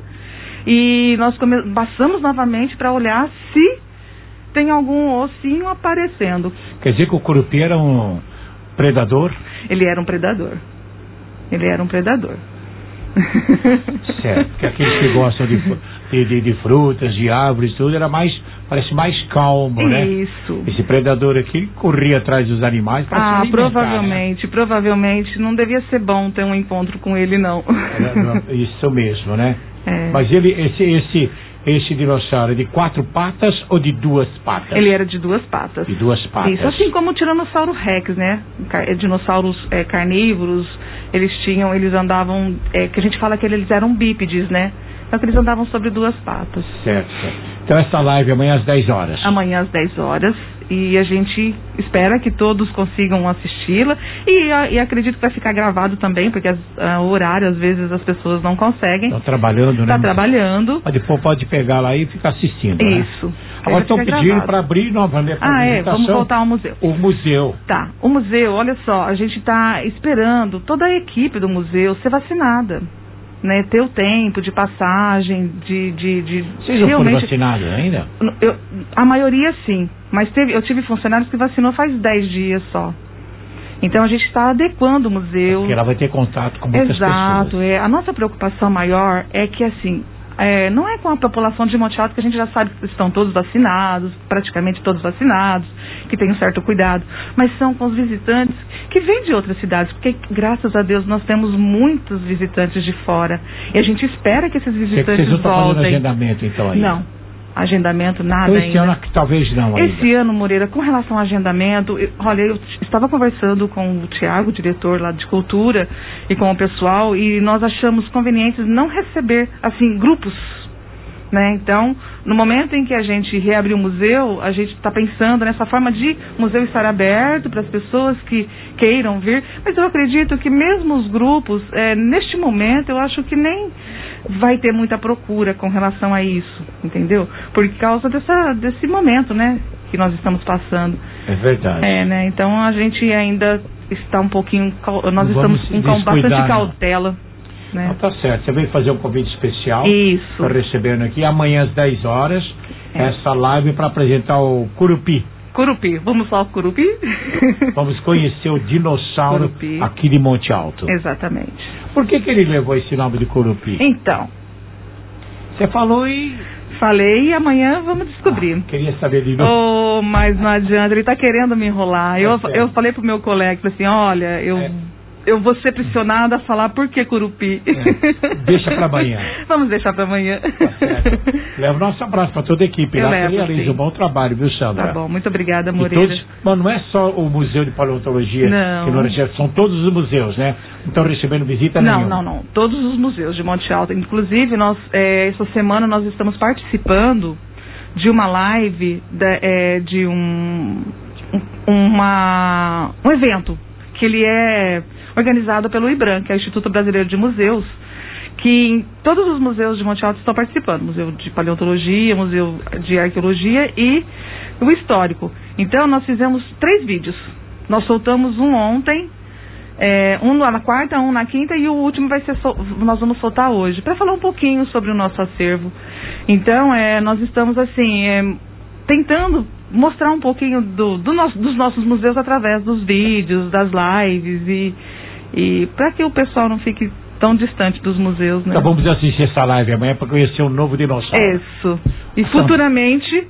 Speaker 8: e nós come, passamos novamente para olhar se tem algum ossinho aparecendo.
Speaker 2: Quer dizer que o Curupi era um predador?
Speaker 8: Ele era um predador. Ele era um predador.
Speaker 2: Certo, porque aqueles que gostam de, de, de, de frutas, de árvores, tudo, era mais, parece mais calmo, né?
Speaker 8: Isso.
Speaker 2: Esse predador aqui corria atrás dos animais para
Speaker 8: ah,
Speaker 2: se alimentar.
Speaker 8: provavelmente, né? provavelmente não devia ser bom ter um encontro com ele, não.
Speaker 2: Era, isso mesmo, né?
Speaker 8: É.
Speaker 2: Mas ele, esse, esse, esse dinossauro é de quatro patas ou de duas patas?
Speaker 8: Ele era de duas patas.
Speaker 2: De duas patas.
Speaker 8: Isso, assim como o Tiranossauro Rex, né? Car dinossauros é, carnívoros, eles tinham, eles andavam, é, que a gente fala que eles eram bípedes, né? Então que eles andavam sobre duas patas.
Speaker 2: Certo, certo. Então essa live amanhã às dez horas.
Speaker 8: Amanhã às dez horas. E a gente espera que todos consigam assisti-la. E, e acredito que vai ficar gravado também, porque as, a, o horário, às vezes, as pessoas não conseguem.
Speaker 2: Estão trabalhando, né?
Speaker 8: Está trabalhando.
Speaker 2: Mas depois pode pegar lá e ficar assistindo,
Speaker 8: Isso.
Speaker 2: Né? Agora estão pedindo para abrir novamente a
Speaker 8: Ah, é, vamos voltar ao museu.
Speaker 2: O museu.
Speaker 8: Tá, o museu, olha só, a gente está esperando toda a equipe do museu ser vacinada. Né, ter o tempo de passagem, de... de, de
Speaker 2: Vocês não foram vacinados ainda?
Speaker 8: Eu, a maioria sim, mas teve, eu tive funcionários que vacinou faz dez dias só. Então a gente está adequando o museu.
Speaker 2: Porque ela vai ter contato com muitas
Speaker 8: Exato,
Speaker 2: pessoas.
Speaker 8: É. A nossa preocupação maior é que assim, é, não é com a população de Monte Alto, que a gente já sabe que estão todos vacinados, praticamente todos vacinados, que tem um certo cuidado, mas são com os visitantes que vêm de outras cidades, porque graças a Deus nós temos muitos visitantes de fora e a gente espera que esses visitantes
Speaker 2: Vocês não estão
Speaker 8: voltem.
Speaker 2: fazendo agendamento então aí?
Speaker 8: Não, agendamento nada
Speaker 2: então, esse
Speaker 8: ainda.
Speaker 2: ano talvez não ainda.
Speaker 8: Esse ano, Moreira, com relação ao agendamento, eu, olha, eu estava conversando com o Tiago, o diretor lá de cultura, e com o pessoal, e nós achamos conveniente não receber, assim, grupos. Né? Então, no momento em que a gente reabrir o museu, a gente está pensando nessa forma de o museu estar aberto para as pessoas que queiram vir, mas eu acredito que mesmo os grupos, é, neste momento, eu acho que nem vai ter muita procura com relação a isso, entendeu? Por causa dessa, desse momento, né, que nós estamos passando.
Speaker 2: É verdade.
Speaker 8: É, né? Então a gente ainda está um pouquinho, nós
Speaker 2: Vamos
Speaker 8: estamos com bastante
Speaker 2: descuidar,
Speaker 8: cautela. né?
Speaker 2: Então tá certo, você veio fazer um convite especial.
Speaker 8: Isso.
Speaker 2: Estou recebendo aqui amanhã às dez horas, é. essa live para apresentar o Curupi.
Speaker 8: Curupi, vamos lá ao Curupi?
Speaker 2: Vamos conhecer o dinossauro
Speaker 8: Curupi.
Speaker 2: aqui de Monte Alto.
Speaker 8: Exatamente.
Speaker 2: Por que que ele levou esse nome de Curupi?
Speaker 8: Então,
Speaker 2: você falou e...
Speaker 8: falei e amanhã vamos descobrir.
Speaker 2: Ah, queria saber de novo.
Speaker 8: Oh, mas não adianta, ele tá querendo me enrolar.
Speaker 2: É
Speaker 8: Eu,
Speaker 2: sério.
Speaker 8: eu falei pro meu colega, falei assim, olha, eu...
Speaker 2: É.
Speaker 8: Eu vou ser pressionada a falar por que Curupi.
Speaker 2: É. Deixa pra amanhã.
Speaker 8: Vamos deixar pra amanhã.
Speaker 2: Tá certo. Leva o nosso abraço pra toda a equipe.
Speaker 8: Eu
Speaker 2: lá
Speaker 8: levo,
Speaker 2: que realiza
Speaker 8: sim.
Speaker 2: um bom trabalho, viu, Sandra?
Speaker 8: Tá bom, muito obrigada,
Speaker 2: E
Speaker 8: Moreira.
Speaker 2: todos, mas não é só o Museu de Paleontologia
Speaker 8: Não.
Speaker 2: que nós recebemos, são todos os museus, né? Não estão recebendo visita
Speaker 8: Não,
Speaker 2: nenhuma.
Speaker 8: não, não. Todos os museus de Monte Alto. Inclusive, nós, é, essa semana nós estamos participando de uma live da, é, de um, um, uma, um evento que ele é organizado pelo IBRAM, que é o Instituto Brasileiro de Museus, que em todos os museus de Monte Alto estão participando. Museu de Paleontologia, Museu de Arqueologia e o Histórico. Então, nós fizemos três vídeos. Nós soltamos um ontem, é, um na quarta, um na quinta e o último vai ser sol- nós vamos soltar hoje, para falar um pouquinho sobre o nosso acervo. Então, é, nós estamos assim, é, tentando mostrar um pouquinho do, do nosso, dos nossos museus através dos vídeos, das lives e, e para que o pessoal não fique tão distante dos museus, né?
Speaker 2: Então vamos assistir essa live amanhã para conhecer um novo dinossauro.
Speaker 8: Isso. E futuramente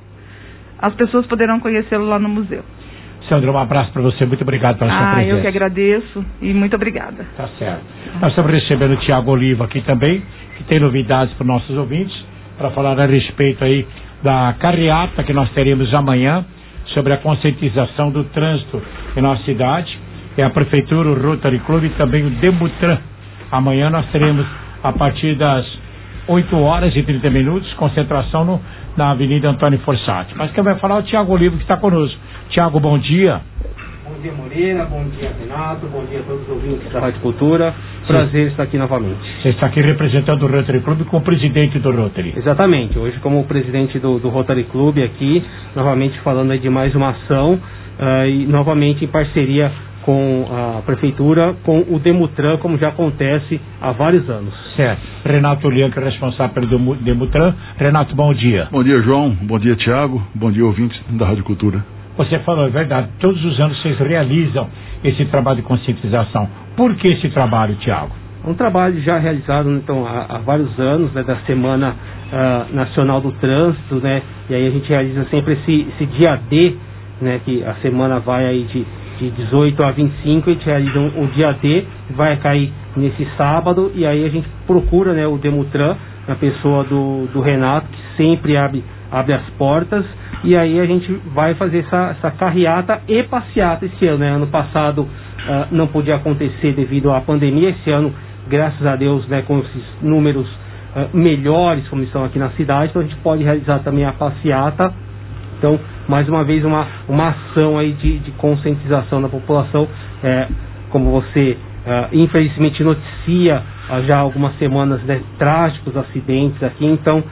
Speaker 8: as pessoas poderão conhecê-lo lá no museu.
Speaker 2: Sandra, um abraço para você, muito obrigado pela sua
Speaker 8: Ah,
Speaker 2: presença.
Speaker 8: eu que agradeço e muito obrigada.
Speaker 2: Tá certo. Nós estamos recebendo o Tiago Oliva aqui também, que tem novidades para os nossos ouvintes, para falar a respeito aí da carreata que nós teremos amanhã sobre a conscientização do trânsito em nossa cidade. É a Prefeitura, o Rotary Club e também o Demutran. Amanhã nós teremos, a partir das oito horas e trinta minutos, concentração no, na Avenida Antônio Fossati. Mas quem vai falar é o Tiago Oliva, que está conosco. Tiago, bom dia.
Speaker 9: Bom dia, Moreira, bom dia, Renato, bom dia a todos os ouvintes da Rádio Cultura. Prazer estar aqui novamente.
Speaker 2: Você está aqui representando o Rotary Club com o presidente do Rotary.
Speaker 9: Exatamente, hoje como presidente do, do Rotary Club aqui, novamente falando aí de mais uma ação uh, e novamente em parceria com a Prefeitura, com o Demutran, como já acontece há vários anos.
Speaker 2: Certo. Renato Lian, que é responsável pelo Demu- Demutran. Renato, bom dia.
Speaker 5: Bom dia, João. Bom dia, Tiago. Bom dia, ouvintes da Rádio Cultura.
Speaker 2: Você falou, é verdade, todos os anos vocês realizam esse trabalho de conscientização. Por que esse trabalho, Tiago?
Speaker 9: Um trabalho já realizado então, há, há vários anos, né, da Semana uh, Nacional do Trânsito, né, e aí a gente realiza sempre esse, esse dia D, né, que a semana vai aí de, de dezoito a vinte e cinco, a gente realiza um, o dia D, vai cair nesse sábado, e aí a gente procura, né, o Demutran, na pessoa do, do Renato, que sempre abre, abre as portas, e aí a gente vai fazer essa, essa carreata e passeata esse ano, né? Ano passado uh, não podia acontecer devido à pandemia, esse ano, graças a Deus, né, com esses números uh, melhores como estão aqui na cidade, então a gente pode realizar também a passeata. Então, mais uma vez, uma, uma ação aí de, de conscientização da população, é, como você uh, infelizmente noticia uh, já há algumas semanas, né, trágicos acidentes aqui, então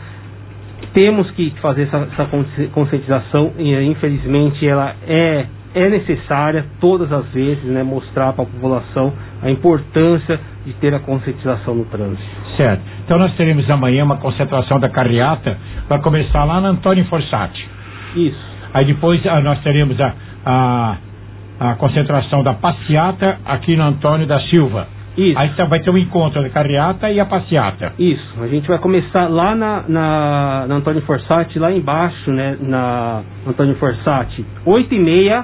Speaker 9: temos que fazer essa, essa conscientização e infelizmente ela é, é necessária todas as vezes, né, mostrar para a população a importância de ter a conscientização no trânsito.
Speaker 2: Certo. Então nós teremos amanhã uma concentração da carreata, vai começar lá na Antônio Fossati.
Speaker 9: Isso.
Speaker 2: Aí depois ah, nós teremos a, a, a concentração da passeata aqui no Antônio da Silva.
Speaker 9: Isso.
Speaker 2: Aí tá, vai ter um encontro da carreata e a passeata.
Speaker 9: Isso, a gente vai começar lá na, na, na Antônio Fossati, lá embaixo, né, na Antônio Fossati, oito e meia,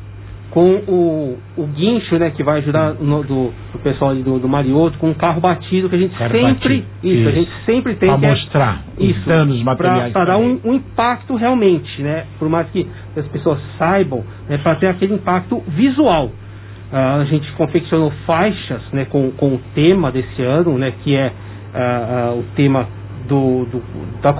Speaker 9: com o, o guincho, né, que vai ajudar no, do, do pessoal ali do, do Marioto, com um carro batido, que a gente
Speaker 2: Carro
Speaker 9: sempre,
Speaker 2: batido.
Speaker 9: isso,
Speaker 2: Isso.
Speaker 9: a gente sempre tem
Speaker 2: Pra
Speaker 9: que...
Speaker 2: mostrar os
Speaker 9: isso,
Speaker 2: danos materiais
Speaker 9: para dar
Speaker 2: também.
Speaker 9: um, um impacto realmente, né, por mais que as pessoas saibam, né, para ter aquele impacto visual. Uh, a gente confeccionou faixas, né, com, com o tema desse ano, né, que é uh, uh, o tema do, do, da,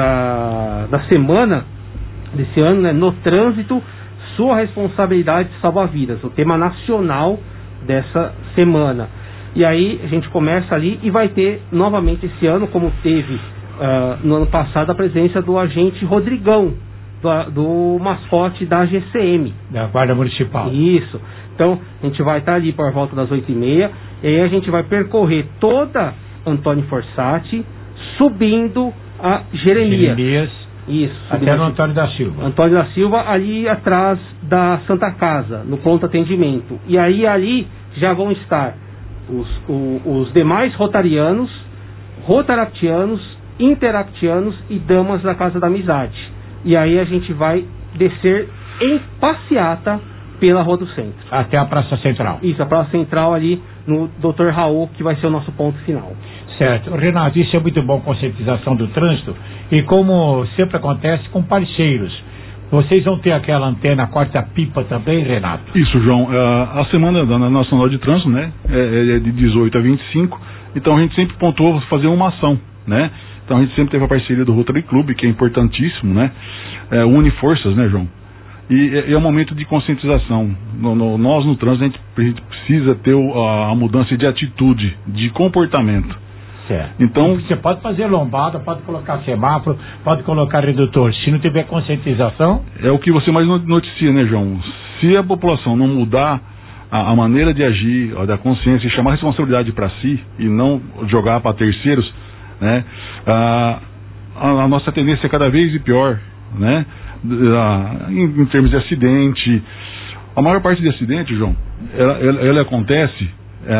Speaker 9: da, da semana desse ano, né, no trânsito, sua responsabilidade de salvar vidas, o tema nacional dessa semana. E aí a gente começa ali e vai ter novamente esse ano, como teve uh, no ano passado, a presença do agente Rodrigão, do, do mascote da G C M.
Speaker 2: Da Guarda Municipal.
Speaker 9: Isso. Então, a gente vai estar ali por volta das oito e meia, e aí a gente vai percorrer toda Antônio Forsatti, subindo a Jeremias.
Speaker 2: Jeremias.
Speaker 9: Isso.
Speaker 2: Até no Antônio da Silva.
Speaker 9: Antônio da Silva, ali atrás da Santa Casa, no pronto atendimento. E aí ali já vão estar os, o, os demais rotarianos, rotaractianos, interactianos e damas da Casa da Amizade. E aí a gente vai descer em passeata pela Rua do Centro.
Speaker 2: Até a Praça Central.
Speaker 9: Isso, a Praça Central ali no doutor Raul, que vai ser o nosso ponto final.
Speaker 2: Certo. Renato, isso é muito bom, conscientização do trânsito, e como sempre acontece com parceiros. Vocês vão ter aquela antena quarta-pipa também, Renato?
Speaker 5: Isso, João. A semana da Nacional de Trânsito, né, é de dezoito a vinte e cinco, então a gente sempre pontuou fazer uma ação, né? Então a gente sempre teve a parceria do Rotary Club, que é importantíssimo, né? É, une forças, né, João? E é, é um momento de conscientização. No, no, nós no trânsito a gente, a gente precisa ter o, a, a mudança de atitude, de comportamento.
Speaker 2: Certo.
Speaker 5: Então
Speaker 2: você pode fazer lombada, pode colocar semáforo, pode colocar redutor. Se não tiver conscientização,
Speaker 5: é o que você mais noticia, né, João? Se a população não mudar a, a maneira de agir, a da consciência, e chamar a responsabilidade para si e não jogar para terceiros, né? A, a, a nossa tendência é cada vez pior, né? A, em, em termos de acidente, a maior parte de acidente, João, ela, ela, ela acontece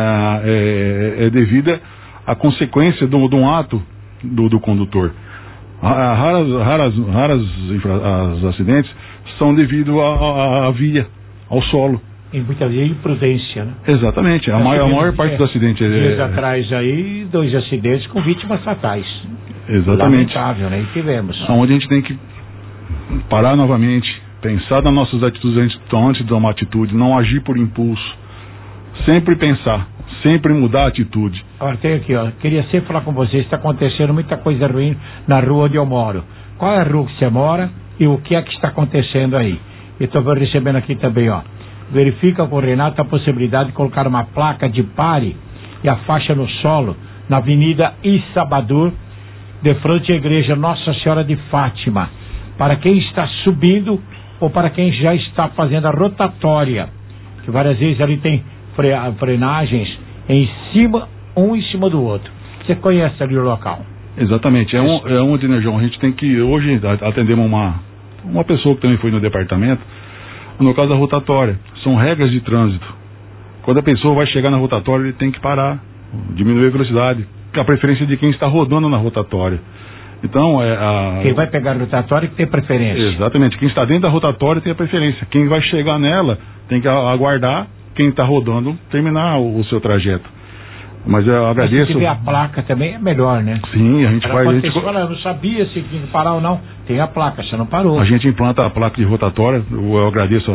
Speaker 5: é, é, é devida à consequência de um ato do, do condutor. Raras, raras, raras infra, as acidentes são devido à via, ao solo.
Speaker 2: E muitas vezes imprudência, né?
Speaker 5: Exatamente, a maior, a maior parte do acidente é...
Speaker 2: Dias atrás aí, dois acidentes com vítimas fatais.
Speaker 5: Exatamente.
Speaker 2: Lamentável, né? E tivemos.
Speaker 5: Onde a gente tem que parar novamente, pensar nas nossas atitudes antes, antes de tomar atitude, não agir por impulso. Sempre pensar, sempre mudar a atitude.
Speaker 2: Olha, tem aqui, ó, queria sempre falar com vocês, está acontecendo muita coisa ruim na rua onde eu moro. Qual é a rua que você mora e o que é que está acontecendo aí? Eu estou recebendo aqui também, ó. Verifica com o Renato a possibilidade de colocar uma placa de pare e a faixa no solo na Avenida Issabadur, de frente à igreja Nossa Senhora de Fátima, para quem está subindo ou para quem já está fazendo a rotatória, que várias vezes ali tem fre frenagens em cima, um em cima do outro. Você conhece ali o local?
Speaker 5: Exatamente, é, um, é onde, né, João, a gente tem que, hoje atendemos uma, uma pessoa que também foi no departamento, no caso da rotatória, são regras de trânsito. Quando a pessoa vai chegar na rotatória, ele tem que parar, diminuir a velocidade, a preferência de quem está rodando na rotatória. Então, é a... Quem
Speaker 2: vai pegar a rotatória que tem preferência.
Speaker 5: Exatamente, quem está dentro da rotatória tem a preferência. Quem vai chegar nela tem que aguardar quem está rodando terminar o, o seu trajeto. Mas eu agradeço.
Speaker 2: Mas se tiver a placa também é melhor, né?
Speaker 5: Sim, a gente
Speaker 2: Para
Speaker 5: vai... A gente...
Speaker 2: Fala, eu não sabia se tinha que parar ou não. Tem a placa, você não parou.
Speaker 5: A gente implanta a placa de rotatória, eu agradeço a,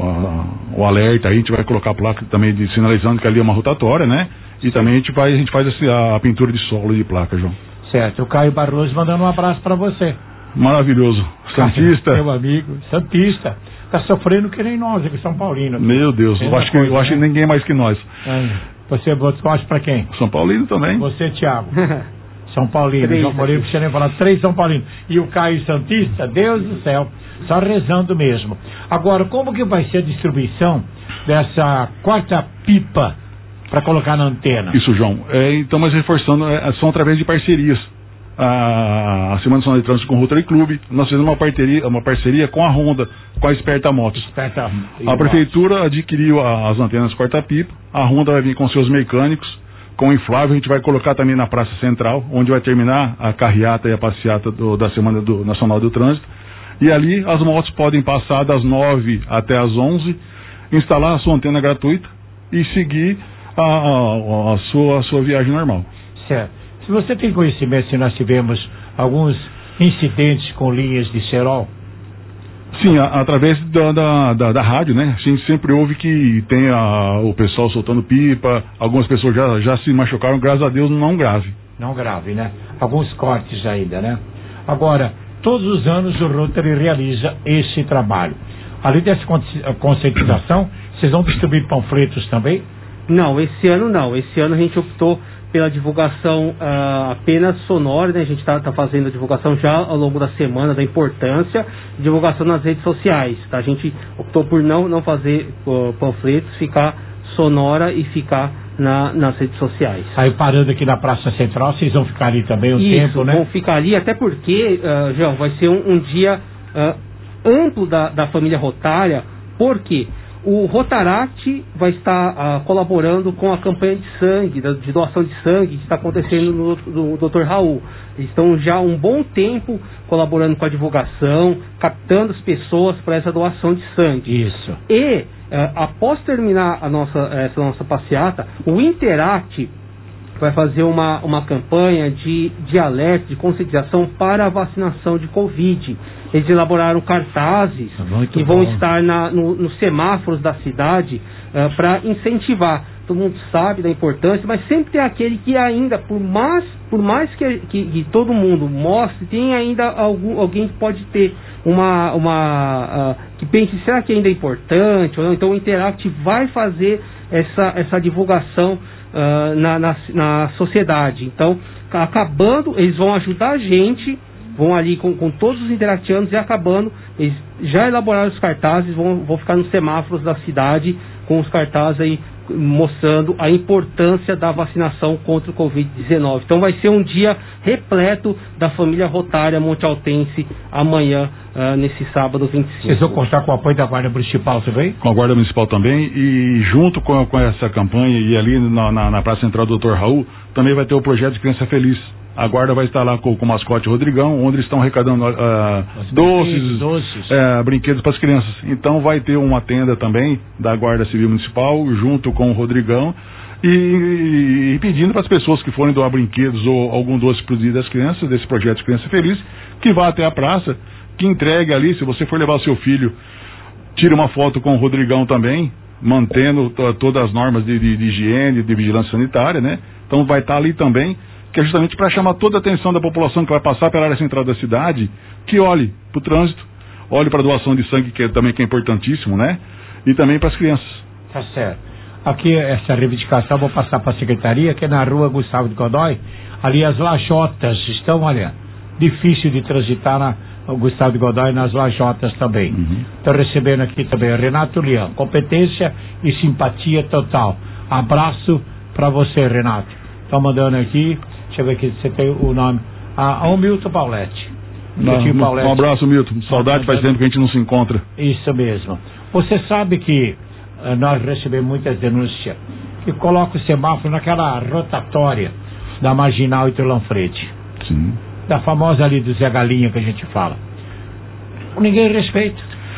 Speaker 5: a, o alerta, aí a gente vai colocar a placa também de, sinalizando que ali é uma rotatória, né? E também a gente, vai, a gente faz a, a pintura de solo de placa, João.
Speaker 2: Certo, o Caio Barroso mandando um abraço para você.
Speaker 5: Maravilhoso. Santista.
Speaker 2: Meu amigo, Santista. Tá sofrendo que nem nós aqui, São Paulino. Aqui.
Speaker 5: Meu Deus, eu acho, que, eu acho que ninguém mais que nós.
Speaker 2: É. Você gosta para quem?
Speaker 5: São Paulino também.
Speaker 2: Você, Thiago. São Paulino. Três, João Moreira, você nem falar, três São Paulinos. E o Caio Santista, Deus do céu, só rezando mesmo. Agora, como que vai ser a distribuição dessa quarta pipa para colocar na antena?
Speaker 5: Isso, João. É, então, mas reforçando, é, são através de parcerias. A, a Semana Nacional de Trânsito com o Rotary Club, nós fizemos uma parceria, uma parceria com a Honda, com a Esperta Motos.
Speaker 2: Esperta,
Speaker 5: a prefeitura adquiriu a, as antenas quarta-pipa, a Honda vai vir com seus mecânicos, com o inflável, a gente vai colocar também na Praça Central, onde vai terminar a carreata e a passeata do, da Semana do, Nacional do Trânsito. E ali as motos podem passar das nove até as onze, instalar a sua antena gratuita e seguir a, a, a, sua, a sua viagem normal.
Speaker 2: Certo. Se você tem conhecimento, se nós tivemos alguns incidentes com linhas de cerol?
Speaker 5: Sim, a, através da, da, da, da rádio, né? A gente sempre ouve que tem a, o pessoal soltando pipa, algumas pessoas já, já se machucaram, graças a Deus não grave.
Speaker 2: Não grave, né? Alguns cortes ainda, né? Agora, todos os anos o Rotary realiza esse trabalho. Além dessa conscientização, vocês vão distribuir panfletos também?
Speaker 9: Não, esse ano não. Esse ano a gente optou pela divulgação uh, apenas sonora, né? A gente está tá fazendo a divulgação já ao longo da semana, da importância, divulgação nas redes sociais, tá? A gente optou por não, não fazer uh, panfletos, ficar sonora e ficar na, nas redes sociais.
Speaker 2: Aí parando aqui na Praça Central, vocês vão ficar ali também um
Speaker 9: Isso,
Speaker 2: tempo, né?
Speaker 9: vão ficar ali, até porque, uh, João, vai ser um, um dia uh, amplo da, da família Rotária, porque o Rotaract vai estar uh, colaborando com a campanha de sangue, de doação de sangue que está acontecendo no, no doutor Raul. Eles estão já há um bom tempo colaborando com a divulgação, captando as pessoas para essa doação de sangue.
Speaker 2: Isso.
Speaker 9: E, uh, após terminar a nossa, essa nossa passeata, o Interact vai fazer uma, uma campanha de, de alerta, de conscientização para a vacinação de Covid. Eles elaboraram cartazes
Speaker 2: Muito
Speaker 9: que vão
Speaker 2: bom.
Speaker 9: estar na, no, nos semáforos da cidade uh, para incentivar. Todo mundo sabe da importância, mas sempre tem aquele que ainda, por mais, por mais que, que, que todo mundo mostre, tem ainda algum, alguém que pode ter uma... uma uh, que pense, será que ainda é importante ou não? Então o Interact vai fazer essa, essa divulgação uh, na, na, na sociedade. Então, acabando, eles vão ajudar a gente, vão ali com, com todos os interactianos e acabando, eles já elaboraram os cartazes, vão, vão ficar nos semáforos da cidade com os cartazes aí mostrando a importância da vacinação contra o covid dezenove. Então vai ser um dia repleto da família Rotária Monte Altense amanhã, uh, nesse sábado vinte e cinco.
Speaker 2: Vocês vão contar com o apoio da Guarda Municipal também?
Speaker 5: Com a Guarda Municipal também, e junto com, com essa campanha e ali na, na, na Praça Central do doutor Raul, também vai ter o projeto de Criança Feliz. A Guarda vai estar lá com, com o mascote Rodrigão, onde eles estão arrecadando uh, doces,
Speaker 2: doces.
Speaker 5: Uh, brinquedos para as crianças. Então vai ter uma tenda também da Guarda Civil Municipal, junto com o Rodrigão, e, e, e pedindo para as pessoas que forem doar brinquedos ou algum doce para o dia das crianças, desse projeto de Criança Feliz, que vá até a praça, que entregue ali, se você for levar o seu filho, tire uma foto com o Rodrigão também, mantendo t- todas as normas de, de, de higiene, de vigilância sanitária, né? Então vai estar ali também, que é justamente para chamar toda a atenção da população que vai passar pela área central da cidade, que olhe para o trânsito, olhe para a doação de sangue, que é, também que é importantíssimo, né? E também para as crianças.
Speaker 2: Tá certo. Aqui, essa reivindicação, vou passar para a secretaria, que é na rua Gustavo de Godoy. Ali as lajotas estão, olha, difícil de transitar na Gustavo de Godoy, nas lajotas também. Estou uhum. recebendo aqui também o Renato Leão, competência e simpatia total. Abraço para você, Renato. Estou mandando aqui. Deixa eu ver aqui se você tem o nome. Ah, o Milton Pauletti.
Speaker 5: Não, um, Pauletti. Um abraço, Milton. Saudade, faz tempo que a gente não se encontra.
Speaker 2: Isso mesmo. Você sabe que uh, nós recebemos muitas denúncias que coloca o semáforo naquela rotatória da Marginal e Lanfredi.
Speaker 5: Sim.
Speaker 2: Da famosa ali do Zé Galinha que a gente fala. Ninguém respeita.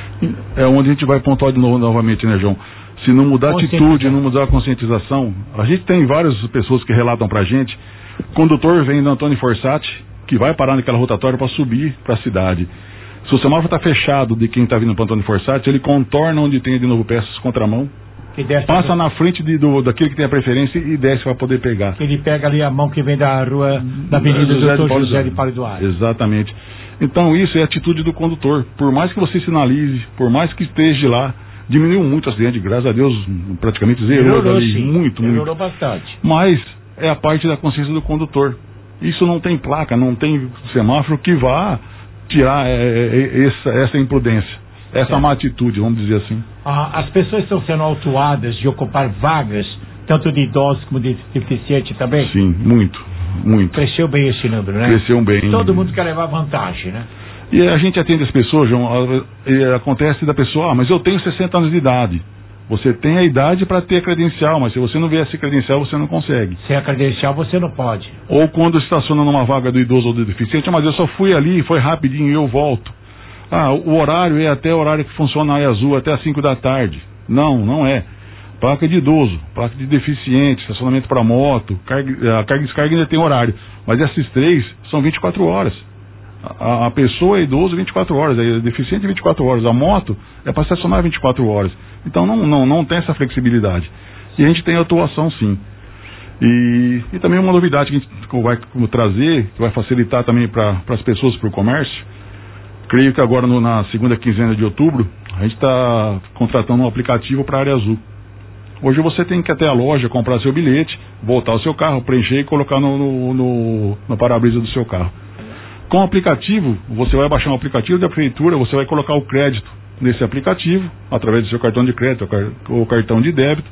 Speaker 5: É onde a gente vai pontuar de novo, novamente, né, João? Se não mudar a atitude, não mudar a conscientização, a gente tem várias pessoas que relatam pra gente. O condutor vem do Antônio Forsatti, que vai parar naquela rotatória para subir para a cidade. Se o semáforo está fechado de quem está vindo para Antônio Forsatti, ele contorna onde tem de novo peças contramão, passa pra... na frente de, do, daquele que tem a preferência e desce para poder pegar.
Speaker 2: Ele pega ali a mão que vem da rua, da Avenida do doutor José de Paulo Eduardo.
Speaker 5: Exatamente. Então isso é a atitude do condutor. Por mais que você sinalize, por mais que esteja lá, diminuiu muito o acidente, graças a Deus praticamente zerou
Speaker 2: melhorou,
Speaker 5: ali,
Speaker 2: sim.
Speaker 5: muito,
Speaker 2: melhorou
Speaker 5: muito.
Speaker 2: bastante.
Speaker 5: Mas é a parte da consciência do condutor. Isso não tem placa, não tem semáforo que vá tirar é, é, essa, essa imprudência, essa é. má atitude, vamos dizer assim.
Speaker 2: Ah, as pessoas estão sendo autuadas de ocupar vagas, tanto de idosos como de deficientes também?
Speaker 5: Sim, muito, muito.
Speaker 2: Cresceu bem esse número, né?
Speaker 5: Cresceu bem.
Speaker 2: Todo mundo quer levar vantagem, né?
Speaker 5: E a gente atende as pessoas, João, e acontece da pessoa, ah, mas eu tenho sessenta anos de idade. Você tem a idade para ter a credencial, mas se você não vier essa credencial, você não consegue.
Speaker 2: Sem a credencial, você não pode.
Speaker 5: Ou quando estaciona numa vaga do idoso ou do deficiente, mas eu só fui ali, foi rapidinho e eu volto. Ah, o horário é até o horário que funciona a Azul, até às cinco da tarde. Não, não é. Placa de idoso, placa de deficiente, estacionamento para moto, carga, a carga e descarga ainda tem horário. Mas esses três são vinte e quatro horas. A, a pessoa é idoso vinte e quatro horas, é deficiente vinte e quatro horas. A moto é para estacionar vinte e quatro horas. Então não, não, não tem essa flexibilidade. E a gente tem atuação sim. E, e também uma novidade que a gente vai trazer, que vai facilitar também para as pessoas, para o comércio. Creio que agora no, na segunda quinzena de outubro, a gente está contratando um aplicativo para a área azul. Hoje você tem que ir até a loja, comprar seu bilhete, voltar ao seu carro, preencher e colocar no, no, no, no para-brisa do seu carro. Com o aplicativo, você vai baixar um aplicativo da prefeitura, você vai colocar o crédito nesse aplicativo, através do seu cartão de crédito ou cartão de débito.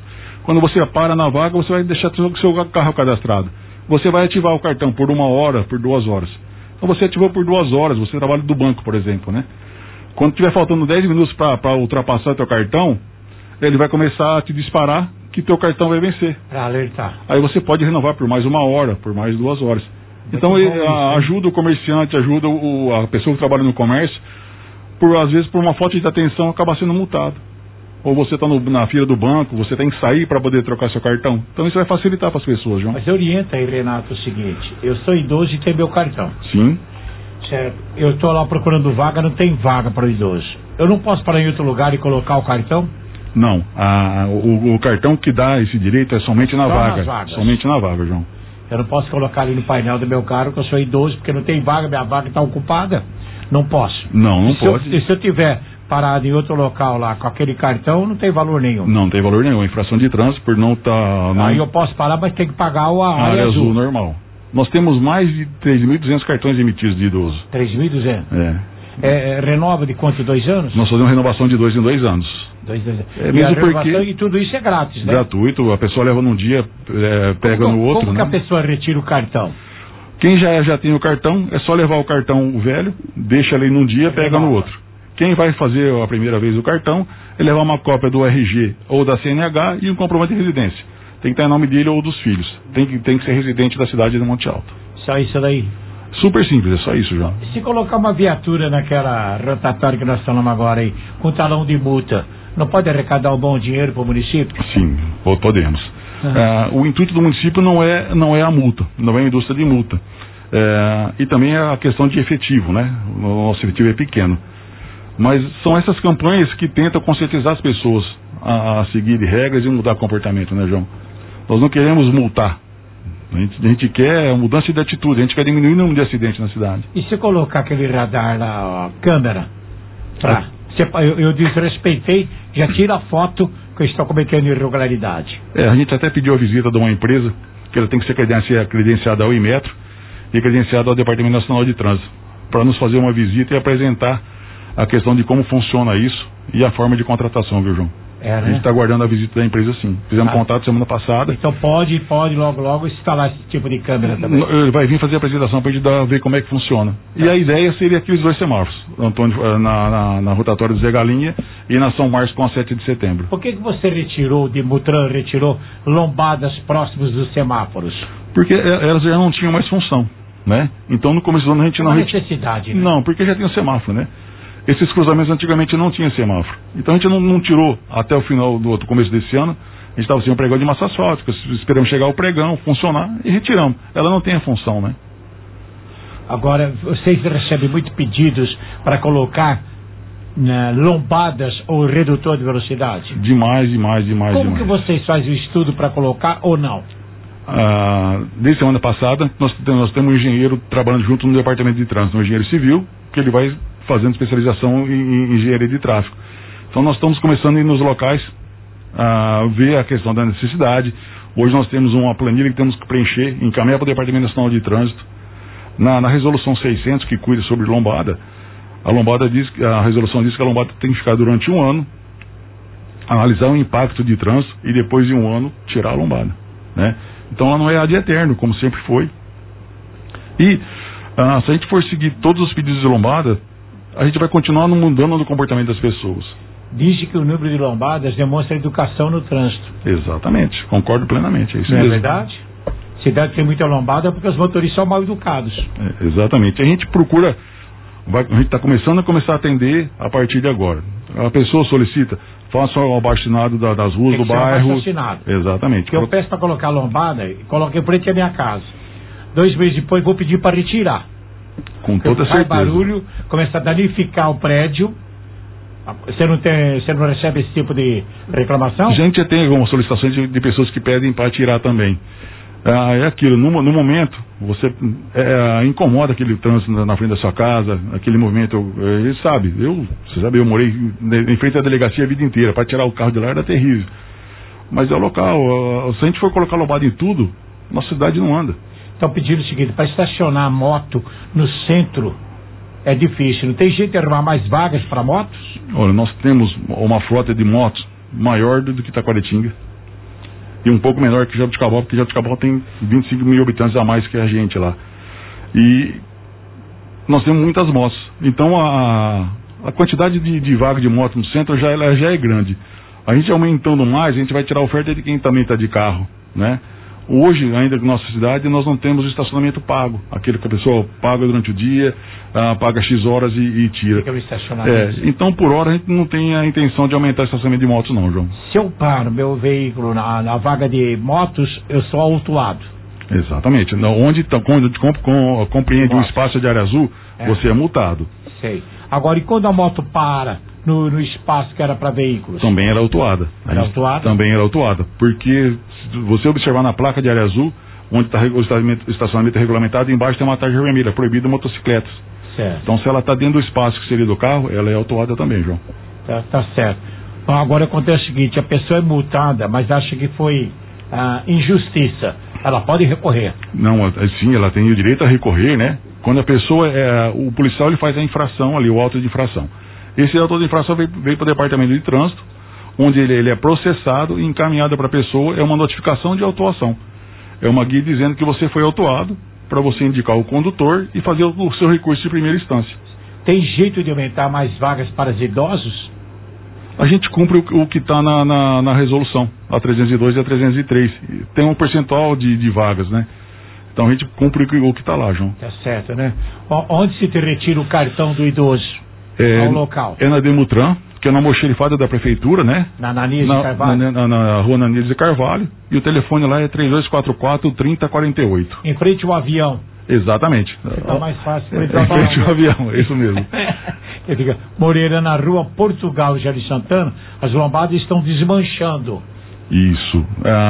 Speaker 5: Quando você para na vaga, você vai deixar o seu carro cadastrado. Você vai ativar o cartão por uma hora, por duas horas. Então você ativou por duas horas, você trabalha do banco, por exemplo, né? Quando estiver faltando dez minutos para ultrapassar o teu cartão, ele vai começar a te disparar que teu cartão vai vencer.
Speaker 2: Para alertar.
Speaker 5: Aí você pode renovar por mais uma hora, por mais duas horas.
Speaker 2: Muito
Speaker 5: então
Speaker 2: bom
Speaker 5: ele,
Speaker 2: isso,
Speaker 5: a, ajuda o comerciante, ajuda o, a pessoa que trabalha no comércio, por às vezes por uma falta de atenção acaba sendo multado. Ou você está na fila do banco, você tem que sair para poder trocar seu cartão. Então isso vai facilitar para as pessoas, João.
Speaker 2: Mas orienta aí, Renato, o seguinte, eu sou idoso e tenho meu cartão.
Speaker 5: Sim.
Speaker 2: Certo. Eu estou lá procurando vaga, não tem vaga para o idoso. Eu não posso parar em outro lugar e colocar o cartão?
Speaker 5: Não, a, o, o cartão que dá esse direito é somente na
Speaker 2: Só
Speaker 5: vaga.
Speaker 2: nas vagas.
Speaker 5: Somente na vaga, João.
Speaker 2: Eu não posso colocar ali no painel do meu carro que eu sou idoso, porque não tem vaga, minha vaga está ocupada. Não posso.
Speaker 5: Não, não
Speaker 2: e se
Speaker 5: pode.
Speaker 2: Eu, e se eu tiver parado em outro local lá com aquele cartão, não tem valor nenhum.
Speaker 5: Não tem valor nenhum. Infração de trânsito por não estar... Tá, não...
Speaker 2: Aí eu posso parar, mas tem que pagar a área,
Speaker 5: área azul.
Speaker 2: azul
Speaker 5: normal. Nós temos mais de três mil e duzentos cartões emitidos de idoso.
Speaker 2: três mil e duzentos?
Speaker 5: É.
Speaker 2: É, é. Renova de quanto? Dois anos?
Speaker 5: Nós fazemos renovação de dois em dois anos.
Speaker 2: Dois, dois anos.
Speaker 5: É
Speaker 2: e
Speaker 5: mesmo
Speaker 2: a renovação,
Speaker 5: porque...
Speaker 2: E tudo isso é grátis, né?
Speaker 5: Gratuito. A pessoa leva num dia, é, pega
Speaker 2: como,
Speaker 5: no outro.
Speaker 2: Como
Speaker 5: né?
Speaker 2: que a pessoa retira o cartão?
Speaker 5: Quem já, já tem o cartão, é só levar o cartão velho, deixa ali num dia, pega no outro. Quem vai fazer a primeira vez o cartão, é levar uma cópia do R G ou da C N H e um comprovante de residência. Tem que estar em nome dele ou dos filhos. Tem que, tem que ser residente da cidade de Monte Alto.
Speaker 2: Só isso daí?
Speaker 5: Super simples, é só isso, João.
Speaker 2: Se colocar uma viatura naquela rotatória que nós falamos agora aí, com talão de multa, não pode arrecadar um bom dinheiro para o município?
Speaker 5: Sim, podemos. Uhum. Uh, o intuito do município não é, não é a multa, não é a indústria de multa. Uh, e também é a questão de efetivo, né? O nosso efetivo é pequeno. Mas são essas campanhas que tentam conscientizar as pessoas a, a seguir regras e mudar comportamento, né, João? Nós não queremos multar. A gente, a gente quer mudança de atitude, a gente quer diminuir o número de acidentes na cidade.
Speaker 2: E se colocar aquele radar lá, ó, câmera, pra, se, eu, eu desrespeitei, já tira a foto que eu estou cometendo irregularidade.
Speaker 5: É, a gente até pediu a visita de uma empresa, que ela tem que ser credenciada, credenciada ao Inmetro e credenciada ao Departamento Nacional de Trânsito, para nos fazer uma visita e apresentar a questão de como funciona isso e a forma de contratação, viu, João?
Speaker 2: É, né?
Speaker 5: A gente está aguardando a visita da empresa, sim. Fizemos ah. contato semana passada.
Speaker 2: Então pode, pode logo, logo instalar esse tipo de câmera também.
Speaker 5: Ele vai vir fazer a apresentação para a gente ver como é que funciona. Tá. E a ideia seria aqueles dois semáforos, Antônio, na, na, na rotatória do Zé Galinha e na São Marcos com a sete de setembro.
Speaker 2: Por que, que você retirou, de Mutran retirou lombadas próximas dos semáforos?
Speaker 5: Porque elas já não tinham mais função, né? Então no começo do ano a gente não...
Speaker 2: Uma necessidade, né?
Speaker 5: Não, porque já tem o semáforo, né? Esses cruzamentos antigamente não tinham semáforo. Então a gente não, não tirou até o final do outro começo desse ano. A gente estava sem um pregão de massa asfáltica, esperamos chegar o pregão, funcionar e retiramos. Ela não tem a função, né?
Speaker 2: Agora, vocês recebem muito pedidos para colocar né, lombadas ou redutor de velocidade?
Speaker 5: Demais, demais, demais.
Speaker 2: Como
Speaker 5: demais.
Speaker 2: que vocês fazem o estudo para colocar ou não?
Speaker 5: Ah, desde semana passada, nós, nós temos um engenheiro trabalhando junto no departamento de trânsito, um engenheiro civil, que ele vai fazendo especialização em, em engenharia de tráfego. Então nós estamos começando a ir nos locais, a ver a questão da necessidade. Hoje nós temos uma planilha que temos que preencher, encaminhar para o Departamento Nacional de Trânsito. Na, na resolução seiscentos, que cuida sobre lombada, a lombada diz, a resolução diz que a lombada tem que ficar durante um ano, analisar o impacto de trânsito e depois de um ano tirar a lombada, né? Então ela não é ad eterno, como sempre foi. E ah, se a gente for seguir todos os pedidos de lombada, a gente vai continuar mudando o comportamento das pessoas.
Speaker 2: Diz que o número de lombadas demonstra educação no trânsito.
Speaker 5: Exatamente, concordo plenamente, é isso
Speaker 2: não
Speaker 5: mesmo.
Speaker 2: É verdade? Cidade que tem muita lombada porque os motoristas são mal educados.
Speaker 5: É, exatamente, a gente procura, vai, a gente está começando a começar a atender a partir de agora. A pessoa solicita, faça o abaixo-assinado da, das ruas do bairro.
Speaker 2: Abaixo-assinado.
Speaker 5: Exatamente.
Speaker 2: Que eu peço para colocar lombada, coloquei por frente à minha casa. Dois meses depois vou pedir para retirar.
Speaker 5: Com toda certeza.
Speaker 2: Faz barulho, começa a danificar o prédio. Você não tem, você não recebe esse tipo de reclamação?
Speaker 5: A gente já tem algumas solicitações de, de pessoas que pedem para tirar também. Ah, é aquilo, no, no momento, você é, incomoda aquele trânsito na, na frente da sua casa, aquele movimento, ele sabe, eu, você sabe, eu morei em frente à delegacia a vida inteira, para tirar o carro de lá era terrível. Mas é o local, se a gente for colocar lombada em tudo, nossa cidade não anda.
Speaker 2: Então pedindo o seguinte, para estacionar a moto no centro é difícil, não tem jeito de arrumar mais vagas para motos?
Speaker 5: Olha, nós temos uma frota de motos maior do que Taquaritinga. e um pouco menor que Jabuticabal, porque Jabuticabal tem vinte e cinco mil habitantes a mais que a gente lá. E nós temos muitas motos. Então a, a quantidade de, de vaga de moto no centro já, ela já é grande. A gente aumentando mais, a gente vai tirar a oferta de quem também está de carro, né? Hoje, ainda na nossa cidade, nós não temos estacionamento pago. Aquele que a pessoa paga durante o dia, ah, paga X horas e, e tira.
Speaker 2: Fica o estacionamento.
Speaker 5: É, então, por hora, a gente não tem a intenção de aumentar o estacionamento de motos, não, João.
Speaker 2: Se eu paro meu veículo na, na vaga de motos, eu sou autuado.
Speaker 5: Exatamente. Onde, quando com, com, compreende um espaço de área azul, é. você é multado.
Speaker 2: Sei. Agora, e quando a moto para no, no espaço que era para veículos?
Speaker 5: Também era autuada.
Speaker 2: Era autuada?
Speaker 5: Também era autuada. Porque se você observar na placa de área azul, onde está o estacionamento, estacionamento regulamentado, embaixo tem uma tarja vermelha, proibida motocicletas.
Speaker 2: Certo.
Speaker 5: Então, se ela está dentro do espaço que seria do carro, ela é autuada também, João.
Speaker 2: Tá, tá certo. Bom, agora acontece o seguinte, a pessoa é multada, mas acha que foi ah, injustiça. Ela pode recorrer?
Speaker 5: Não, sim, ela tem o direito a recorrer, né? Quando a pessoa, é, o policial ele faz a infração ali, o auto de infração. Esse auto de infração veio, veio para o departamento de trânsito, onde ele, ele é processado e encaminhado para a pessoa, é uma notificação de autuação. É uma guia dizendo que você foi autuado, para você indicar o condutor e fazer o, o seu recurso de primeira instância.
Speaker 2: Tem jeito de aumentar mais vagas para os idosos?
Speaker 5: A gente cumpre o, o que está na, na, na resolução, a trezentos e dois e a trezentos e três. Tem um percentual de, de vagas, né? Então a gente cumpre o que está lá, João.
Speaker 2: Tá certo, né? O, onde se te retira o cartão do idoso?
Speaker 5: É,
Speaker 2: ao local?
Speaker 5: É na Demutran, que é na almoxerifada da prefeitura, né?
Speaker 2: Na Nanise de Carvalho?
Speaker 5: Na, na, na rua Nanise de Carvalho. E o telefone lá é três dois quatro quatro, três zero quatro oito.
Speaker 2: Em frente ao avião?
Speaker 5: Exatamente.
Speaker 2: Fica mais fácil.
Speaker 5: É, em frente ao avião, é isso mesmo.
Speaker 2: Fica Moreira, na rua Portugal, Jardim Santana, as lombadas estão desmanchando. Isso.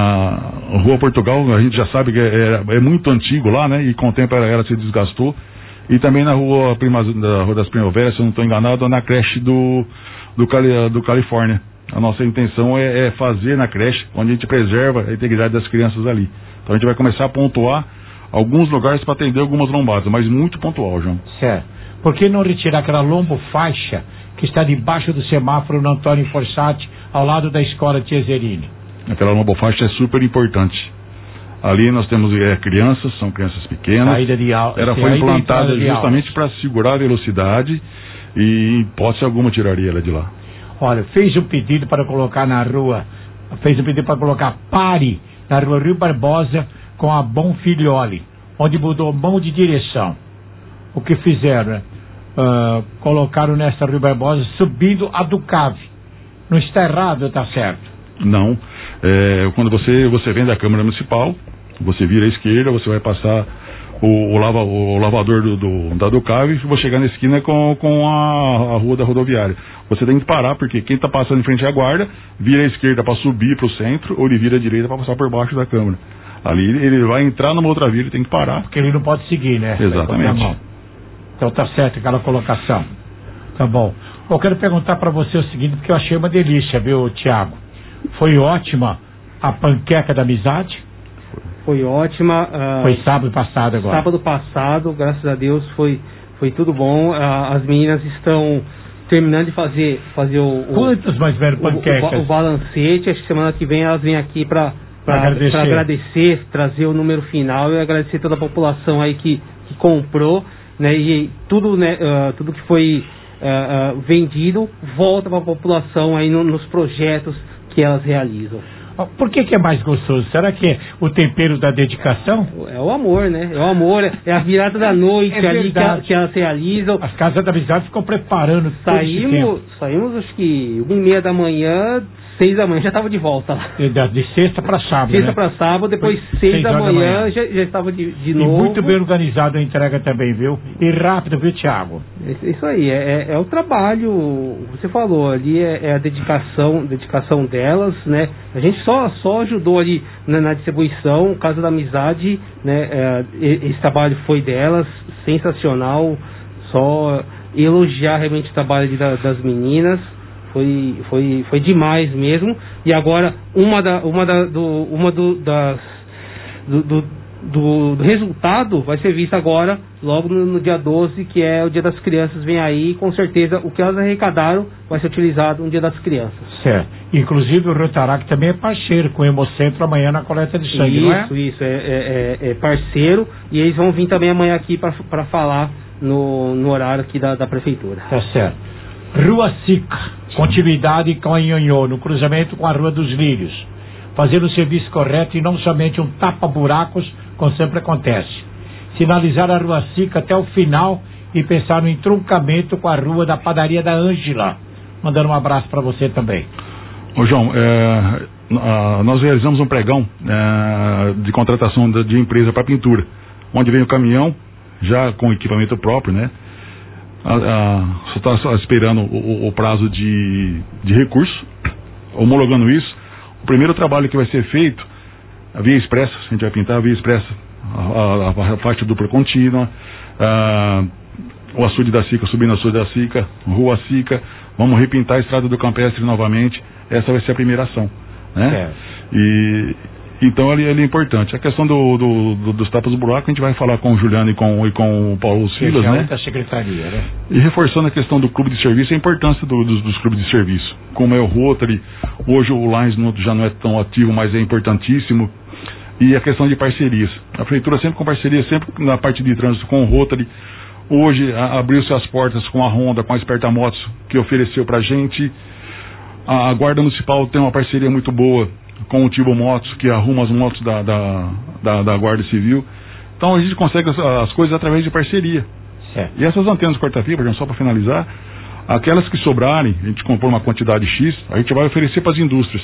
Speaker 2: A
Speaker 5: Rua Portugal, a gente já sabe que é, é, é muito antigo lá, né? E com o tempo ela, ela se desgastou. E também na Rua, Prima, da Rua das Primaveras, se eu não estou enganado, na creche do, do, Cali, do Califórnia. A nossa intenção é, é fazer na creche, onde a gente preserva a integridade das crianças ali. Então a gente vai começar a pontuar alguns lugares para atender algumas lombadas, mas muito pontual, João.
Speaker 2: Certo. Por que não retirar aquela lombo faixa que está debaixo do semáforo no Antônio Fossati, ao lado da escola Tieserini?
Speaker 5: Aquela lombo faixa é super importante. Ali nós temos é, crianças, são crianças pequenas.
Speaker 2: Saída de al...
Speaker 5: Ela foi implantada justamente para segurar a velocidade e, em hipótese alguma, tiraria ela de lá.
Speaker 2: Olha, fez um pedido para colocar na rua, fez um pedido para colocar pare na rua Rio Barbosa com a Bom Figlioli, onde mudou mão de direção. O que fizeram, né? Uh, colocaram nessa Rio Barbosa subindo a Ducave. Não está errado, está certo?
Speaker 5: Não. É, quando você, você vem da Câmara Municipal, você vira à esquerda, você vai passar o, o, lava, o lavador do, do, da Ducave e vou chegar na esquina com, com a, a rua da rodoviária. Você tem que parar, porque quem está passando em frente à guarda, vira à esquerda para subir para o centro, ou ele vira à direita para passar por baixo da Câmara. Ali ele vai entrar numa outra via, ele tem que parar.
Speaker 2: Porque ele não pode seguir, né?
Speaker 5: Exatamente.
Speaker 2: Então tá certo aquela colocação. Tá bom. Eu quero perguntar para você o seguinte, porque eu achei uma delícia, viu, Tiago? Foi ótima a panqueca da amizade?
Speaker 9: Foi ótima. Uh,
Speaker 2: foi sábado passado agora.
Speaker 9: Sábado passado, graças a Deus, foi, foi tudo bom. Uh, as meninas estão terminando de fazer, fazer o...
Speaker 2: Quantas mais velhas panquecas?
Speaker 9: O, o, o balancete. Acho que semana que vem elas vêm aqui para agradecer. agradecer, trazer o número final e agradecer toda a população aí que, que comprou, né? E tudo, né, uh, tudo que foi uh, uh, vendido volta para a população aí no, nos projetos que elas realizam.
Speaker 2: Por que que é mais gostoso? Será que é o tempero da dedicação?
Speaker 9: É o amor, né? É o amor, é a virada da noite é ali que, a, que elas realizam.
Speaker 2: As casas da amizade ficam preparando.
Speaker 9: Saímos, saímos acho que uma e meia da manhã, seis da manhã já estava de volta lá.
Speaker 2: De, de sexta para sábado,
Speaker 9: Sexta
Speaker 2: né?
Speaker 9: para sábado, depois seis, seis da manhã, da manhã já, já estava de, de
Speaker 2: e
Speaker 9: novo.
Speaker 2: E muito bem organizado a entrega também, viu? E rápido, viu, Thiago?
Speaker 9: Isso aí, é, é o trabalho, você falou, ali é, é a dedicação, dedicação delas, né? A gente só, só ajudou ali na, na distribuição, Casa da Amizade, né? É, esse trabalho foi delas, sensacional, só elogiar realmente o trabalho ali da, das meninas. Foi, foi, foi demais mesmo. E agora, uma, da, uma, da, do, uma do, das, do, do, do, do resultado vai ser visto agora, logo no, no dia doze, que é o Dia das Crianças, vem aí, e com certeza o que elas arrecadaram vai ser utilizado no Dia das Crianças.
Speaker 2: Certo. Inclusive o Rotaract também é parceiro com o Hemocentro amanhã na coleta de sangue,
Speaker 9: isso,
Speaker 2: não é?
Speaker 9: Isso, isso, é, é, é parceiro, e eles vão vir também amanhã aqui para falar no, no horário aqui da, da Prefeitura.
Speaker 2: Tá certo. Rua Sica, continuidade com a Nhonhô, no cruzamento com a Rua dos Lírios. Fazendo o serviço correto e não somente um tapa-buracos, como sempre acontece. Sinalizar a Rua Sica até o final e pensar no entroncamento com a Rua da Padaria da Ângela. Mandando um abraço para você também.
Speaker 5: Ô João, é, nós realizamos um pregão é, de contratação de, de empresa para pintura, onde vem o caminhão, já com equipamento próprio, né? A, a, só está só esperando o, o prazo de, de recurso, homologando isso. O primeiro trabalho que vai ser feito, a via expressa, a gente vai pintar a via expressa, a, a, a faixa dupla contínua, a, o açude da Sica, subindo o açude da Sica, Rua Sica, vamos repintar a estrada do Campestre novamente, essa vai ser a primeira ação, né? É. E então ali, ali é importante. A questão do, do, do, dos tapas do buraco, a gente vai falar com o Juliano e com, e com o Paulo Silas, né?
Speaker 2: Da secretaria, né?
Speaker 5: E reforçando a questão do clube de serviço, a importância do, dos, dos clubes de serviço. Como é o Rotary, hoje o Lions não, já não é tão ativo, mas é importantíssimo. E a questão de parcerias. A prefeitura sempre com parceria, sempre na parte de trânsito com o Rotary. Hoje abriu-se as portas com a Honda, com a Esperta Motos, que ofereceu pra gente. A, a Guarda Municipal tem uma parceria muito boa com o Tibo Motos, que arruma as motos da, da, da, da Guarda Civil. Então a gente consegue as, as coisas através de parceria. Certo. E essas antenas corta-fibra, só para finalizar, aquelas que sobrarem, a gente compor uma quantidade X, a gente vai oferecer para as indústrias.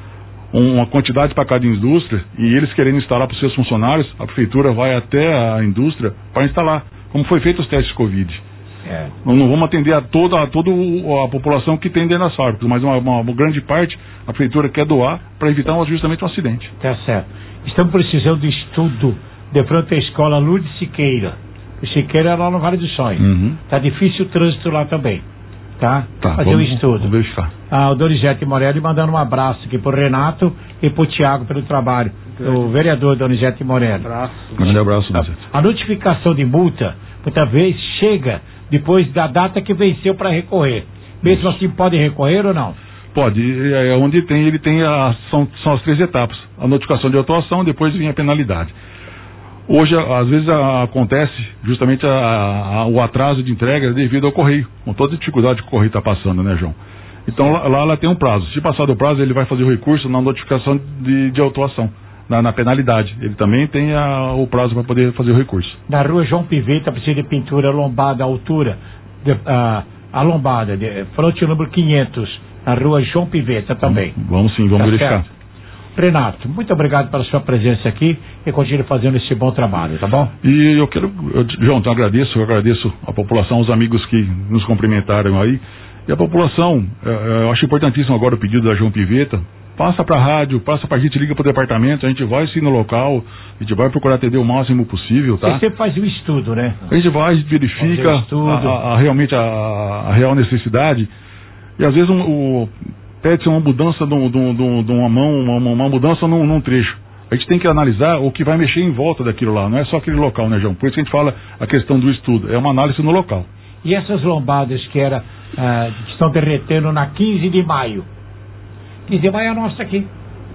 Speaker 5: Uma quantidade para cada indústria, e eles querendo instalar para os seus funcionários, a prefeitura vai até a indústria para instalar, como foi feito os testes Covid. É. Não, não vamos atender a toda, a toda a população que tem dentro das fábricas, mas uma, uma, uma grande parte a prefeitura quer doar para evitar um, justamente um acidente.
Speaker 2: Tá certo. Estamos precisando de estudo de frente à escola Lourdes Siqueira. O Siqueira é lá no Vale do Sonho. Uhum. Tá difícil o trânsito lá também. Tá?
Speaker 5: Tá,
Speaker 2: fazer o um estudo.
Speaker 5: Vamos verificar.
Speaker 2: Ah, o Donizete Morelli mandando um abraço aqui pro Renato e pro Tiago pelo trabalho. O vereador Donizete Morelli.
Speaker 5: Abraço. Grande abraço, Donizete.
Speaker 2: A notificação de multa, muitas vezes, chega depois da data que venceu para recorrer. Mesmo assim, pode recorrer ou não?
Speaker 5: Pode. É, onde tem, ele tem a, são, são as três etapas. A notificação de autuação, depois vem a penalidade. Hoje, às vezes, a, acontece justamente a, a, o atraso de entrega devido ao correio, com toda a dificuldade que o correio está passando, né, João? Então, lá, lá ela tem um prazo. Se passar do prazo, ele vai fazer o recurso na notificação de, de autuação, na, na penalidade. Ele também tem a, o prazo para poder fazer o recurso.
Speaker 2: Na rua João Piveta, precisa de pintura lombada, altura, de, a, a lombada, de, fronte número quinhentos, na rua João Piveta também.
Speaker 5: Vamos, vamos sim, vamos tá verificar.
Speaker 2: Certo. Renato, muito obrigado pela sua presença aqui e continue fazendo esse bom trabalho, tá bom?
Speaker 5: E eu quero, eu, João, então agradeço, eu agradeço a população, os amigos que nos cumprimentaram aí. E a população, eu acho importantíssimo agora o pedido da João Piveta. Passa para a rádio, passa para a gente, liga para o departamento, a gente vai sim no local, a gente vai procurar atender o máximo possível, tá?
Speaker 2: Você faz um estudo, né?
Speaker 5: A gente vai, a gente verifica um a, a, a, realmente a, a real necessidade. E às vezes um, o, pede-se uma mudança de, de, de, de uma mão, uma, uma mudança num, num trecho. A gente tem que analisar o que vai mexer em volta daquilo lá, não é só aquele local, né, João? Por isso que a gente fala a questão do estudo, é uma análise no local.
Speaker 2: E essas lombadas que, era, ah, que estão derretendo na quinze de maio? quinze de maio é a nossa aqui.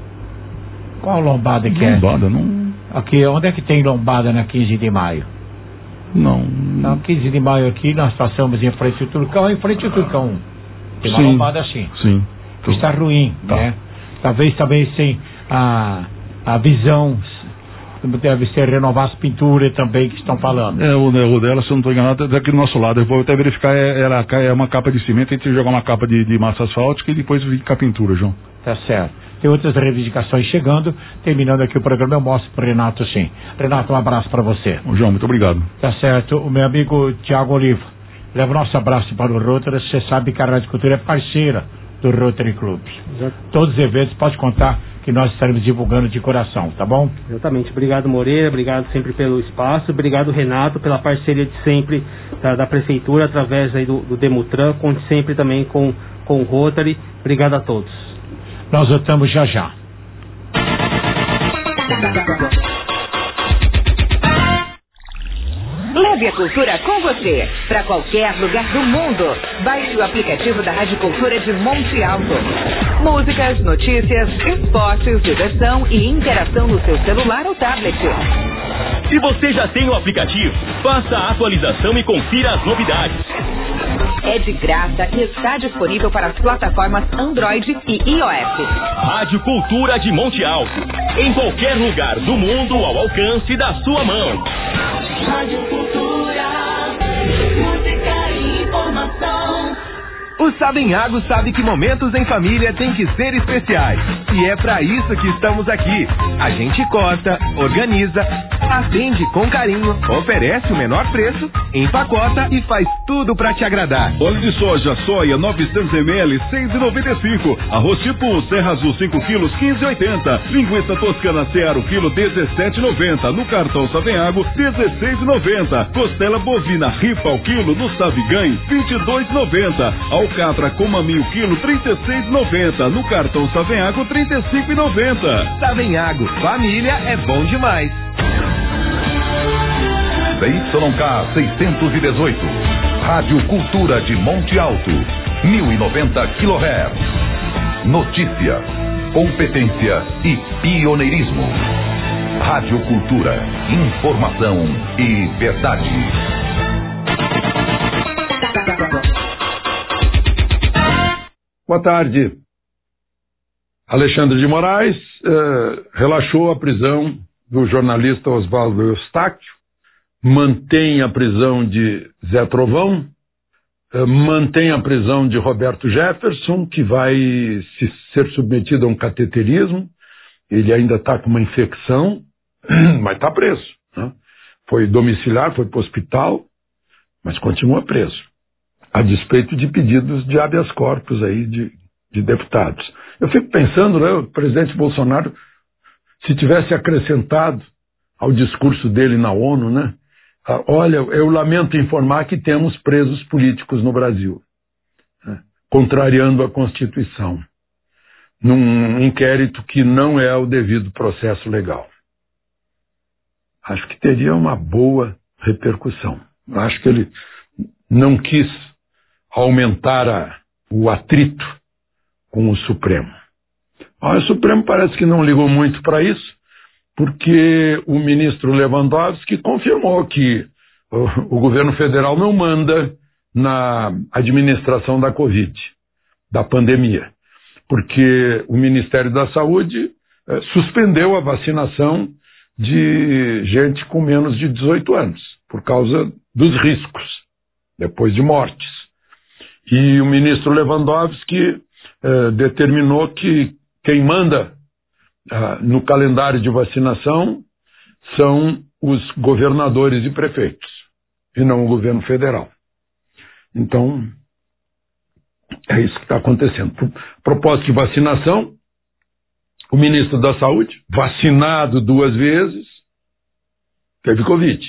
Speaker 2: Qual lombada que
Speaker 5: lombada,
Speaker 2: é?
Speaker 5: Lombada, não...
Speaker 2: Aqui, onde é que tem lombada na quinze de maio?
Speaker 5: Não.
Speaker 2: Na quinze de maio aqui, nós passamos em frente ao Turcão, em frente ao Turcão. Tem uma
Speaker 5: sim,
Speaker 2: lombada assim.
Speaker 5: Sim.
Speaker 2: Está ruim, tá. Né? Talvez também sem a, a visão, deve ser renovar as pinturas também que estão falando.
Speaker 5: É, o, o dela, se eu não estou enganado, é daqui do nosso lado. Eu vou até verificar, é, ela é uma capa de cimento, a gente jogar uma capa de, de massa asfáltica e depois vir com a pintura, João.
Speaker 2: Tá certo. Tem outras reivindicações chegando, terminando aqui o programa, eu mostro para o Renato sim. Renato, um abraço para você.
Speaker 5: Ô, João, muito obrigado.
Speaker 2: Tá certo. O meu amigo Tiago Oliva, leva o nosso abraço para o Rotary. Você sabe que a Rádio Cultura é parceira do Rotary Club. Exato. Todos os eventos, pode contar que nós estaremos divulgando de coração, tá bom?
Speaker 9: Exatamente. Obrigado, Moreira, obrigado sempre pelo espaço, obrigado, Renato, pela parceria de sempre da, da Prefeitura, através aí do, do Demutran, conte sempre também com, com o Rotary. Obrigado a todos.
Speaker 2: Nós voltamos já já.
Speaker 10: Vive a cultura com você, para qualquer lugar do mundo. Baixe o aplicativo da Rádio Cultura de Monte Alto. Músicas, notícias, esportes, diversão e interação no seu celular ou tablet.
Speaker 11: Se você já tem o aplicativo, faça a atualização e confira as novidades.
Speaker 10: É de graça e está disponível para as plataformas Android e iOS.
Speaker 11: Rádio Cultura de Monte Alto. Em qualquer lugar do mundo ao alcance da sua mão.
Speaker 3: Rádio Cultura, música e informação.
Speaker 4: O Savenhago sabe que momentos em família tem que ser especiais. E é pra isso que estamos aqui. A gente corta, organiza, atende com carinho, oferece o menor preço, empacota e faz tudo pra te agradar.
Speaker 5: Óleo de soja, soia, novecentos mililitros, seis reais e noventa e cinco centavos. Arroz tipo Serra Azul, cinco quilos, quinze reais e oitenta centavos. Linguiça toscana Searo, quilo, dezessete reais e noventa centavos. No cartão Savenhago, dezesseis reais e noventa centavos. Costela bovina ripa ao quilo no Savigan, vinte e dois reais e noventa centavos. Alcatra com maminho quilo, trinta e seis reais e noventa centavos. No cartão Savenhago, trinta e cinco reais e noventa centavos.
Speaker 4: Savenhago, família é bom demais.
Speaker 1: C Y K seiscentos e dezoito, Rádio Cultura de Monte Alto, mil e noventa quilohertz. Notícia, competência e pioneirismo. Rádio Cultura, informação e verdade.
Speaker 12: Boa tarde. Alexandre de Moraes eh, relaxou a prisão do jornalista Oswaldo Eustáquio, mantém a prisão de Zé Trovão, eh, mantém a prisão de Roberto Jefferson, que vai se, ser submetido a um cateterismo. Ele ainda está com uma infecção, mas está preso, né? Foi domiciliar, foi para o hospital, mas continua preso, a despeito de pedidos de habeas corpus aí de, de deputados. Eu fico pensando, né, o presidente Bolsonaro, se tivesse acrescentado ao discurso dele na ONU, né, ah, olha, eu lamento informar que temos presos políticos no Brasil, né, contrariando a Constituição, num inquérito que não é o devido processo legal. Acho que teria uma boa repercussão. Acho que ele não quis aumentar a, o atrito com o Supremo. Ah, o Supremo parece que não ligou muito para isso, porque o ministro Lewandowski confirmou que o, o governo federal não manda na administração da Covid, da pandemia, porque o Ministério da Saúde eh, suspendeu a vacinação de gente com menos de dezoito anos, por causa dos riscos, depois de mortes. E o ministro Lewandowski eh, determinou que quem manda ah, no calendário de vacinação são os governadores e prefeitos, e não o governo federal. Então, é isso que está acontecendo. Pro propósito de vacinação, o ministro da Saúde, vacinado duas vezes, teve Covid.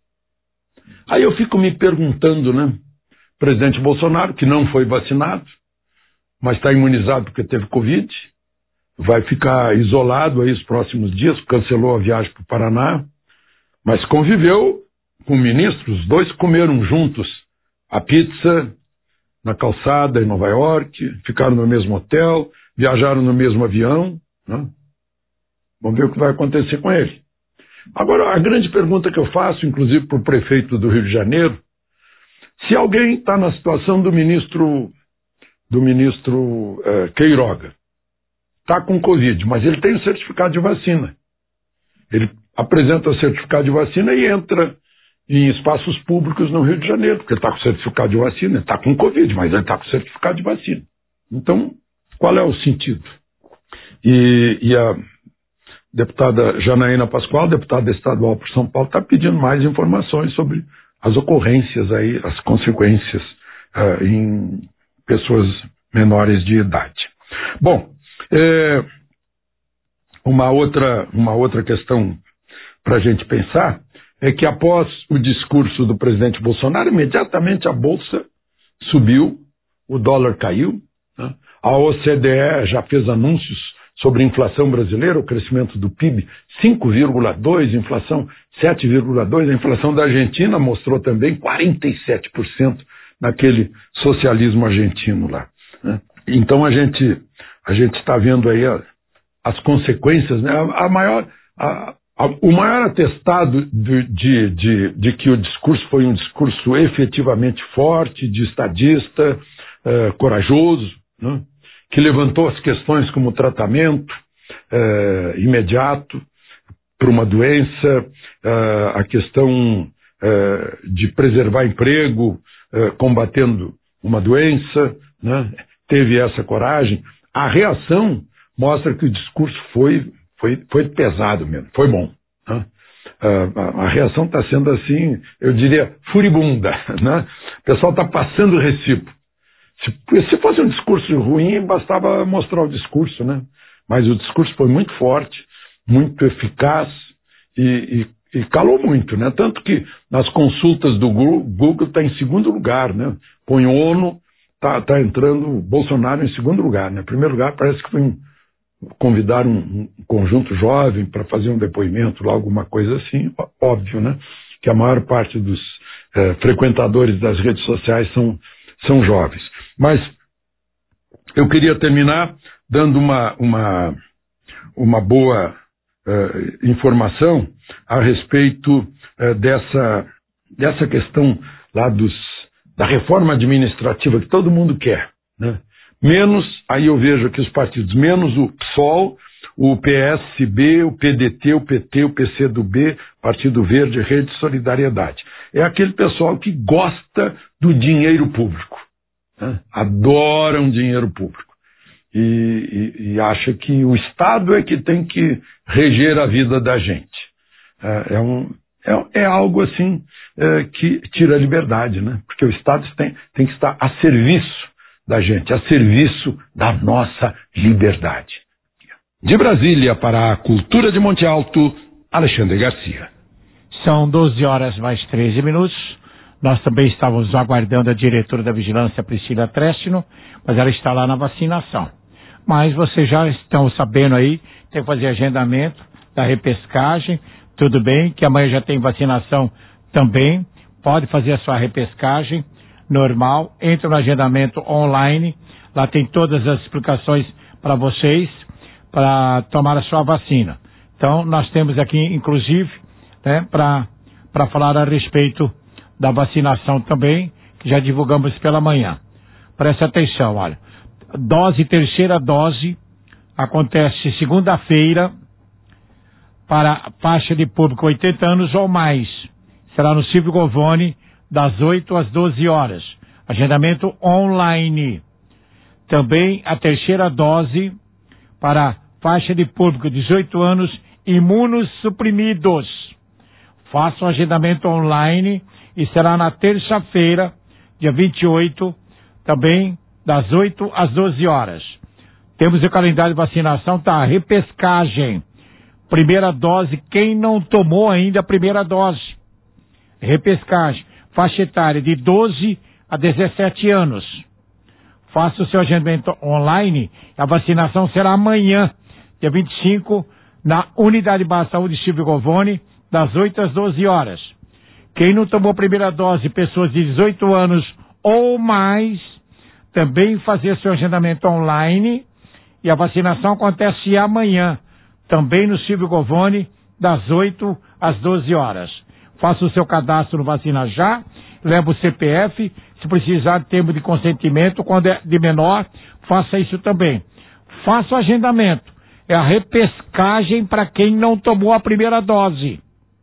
Speaker 12: Aí eu fico me perguntando, né? O presidente Bolsonaro, que não foi vacinado, mas está imunizado porque teve Covid, vai ficar isolado aí os próximos dias, cancelou a viagem para o Paraná, mas conviveu com o ministro, os dois comeram juntos a pizza na calçada em Nova York, ficaram no mesmo hotel, viajaram no mesmo avião, né? Vamos ver o que vai acontecer com ele. Agora, a grande pergunta que eu faço, inclusive para o prefeito do Rio de Janeiro, se alguém está na situação do ministro, do ministro eh, Queiroga, está com Covid, mas ele tem o certificado de vacina. Ele apresenta o certificado de vacina e entra em espaços públicos no Rio de Janeiro, porque ele está com o certificado de vacina, ele está com Covid, mas ele está com o certificado de vacina. Então, qual é o sentido? E, e a deputada Janaína Pascoal, deputada estadual por São Paulo, está pedindo mais informações sobre as ocorrências aí, as consequências uh, em pessoas menores de idade. Bom, é, uma, outra, uma outra questão para a gente pensar é que após o discurso do presidente Bolsonaro, imediatamente a Bolsa subiu, o dólar caiu, né? A O C D E já fez anúncios sobre a inflação brasileira, o crescimento do P I B, cinco vírgula dois por cento, inflação sete vírgula dois por cento, a inflação da Argentina mostrou também quarenta e sete por cento naquele socialismo argentino lá, né? Então a gente a gente está vendo aí a, as consequências, né? A, a maior, a, a, o maior atestado de, de, de, de que o discurso foi um discurso efetivamente forte, de estadista, uh, corajoso, né? Que levantou as questões como tratamento uh, imediato para uma doença, uh, a questão uh, de preservar emprego, uh, combatendo uma doença, né? Teve essa coragem. A reação mostra que o discurso foi, foi, foi pesado mesmo, foi bom, né? Uh, a, a reação está sendo assim, eu diria, furibunda, né? O pessoal está passando o recibo. Se, se fosse um discurso ruim, bastava mostrar o discurso, né? Mas o discurso foi muito forte, muito eficaz e, e, e calou muito, né? Tanto que nas consultas do Google está em segundo lugar, né? Põe ONU, está tá entrando Bolsonaro em segundo lugar, né? Em primeiro lugar parece que foi um, convidar um, um conjunto jovem para fazer um depoimento lá, alguma coisa assim, óbvio, né? Que a maior parte dos eh, frequentadores das redes sociais são, são jovens. Mas eu queria terminar dando uma, uma, uma boa uh, informação a respeito uh, dessa, dessa questão lá dos, da reforma administrativa que todo mundo quer, né? Menos, aí eu vejo aqui os partidos, menos o P SOL, o P S B, o P D T, o P T, o P C do B, Partido Verde, Rede de Solidariedade. É aquele pessoal que gosta do dinheiro público. Né? Adoram dinheiro público e, e, e acha que o Estado é que tem que reger a vida da gente. É, é, um, é, é algo assim é, que tira a liberdade, né? Porque o Estado tem, tem que estar a serviço da gente, a serviço da nossa liberdade. De Brasília para a Cultura de Monte Alto, Alexandre Garcia.
Speaker 2: São doze horas mais treze minutos. Nós também estávamos aguardando a diretora da Vigilância, Priscila Trestino, mas ela está lá na vacinação. Mas vocês já estão sabendo aí, tem que fazer agendamento da repescagem, tudo bem, que amanhã já tem vacinação também, pode fazer a sua repescagem normal, entra no agendamento online, lá tem todas as explicações para vocês, para tomar a sua vacina. Então, nós temos aqui, inclusive, né, para para falar a respeito da vacinação também, que já divulgamos pela manhã. Preste atenção, olha. Dose, terceira dose, acontece segunda-feira para faixa de público oitenta anos ou mais. Será no Silvio Govoni, das oito às doze horas. Agendamento online. Também a terceira dose para faixa de público dezoito anos, imunossuprimidos. Faça o agendamento online e será na terça-feira, dia vinte e oito, também das oito às doze horas. Temos o calendário de vacinação, tá? Repescagem. Primeira dose, quem não tomou ainda a primeira dose. Repescagem. Faixa etária de doze a dezessete anos. Faça o seu agendamento online. A vacinação será amanhã, dia vinte e cinco, na Unidade Básica de Saúde Silvio Govoni, das oito às doze horas. Quem não tomou a primeira dose, pessoas de dezoito anos ou mais, também fazer seu agendamento online. E a vacinação acontece amanhã, também no Silvio Govoni, das oito às doze horas. Faça o seu cadastro no Vacina Já, leva o C P F, se precisar de termo de consentimento, quando é de menor, faça isso também. Faça o agendamento. É a repescagem para quem não tomou a primeira dose.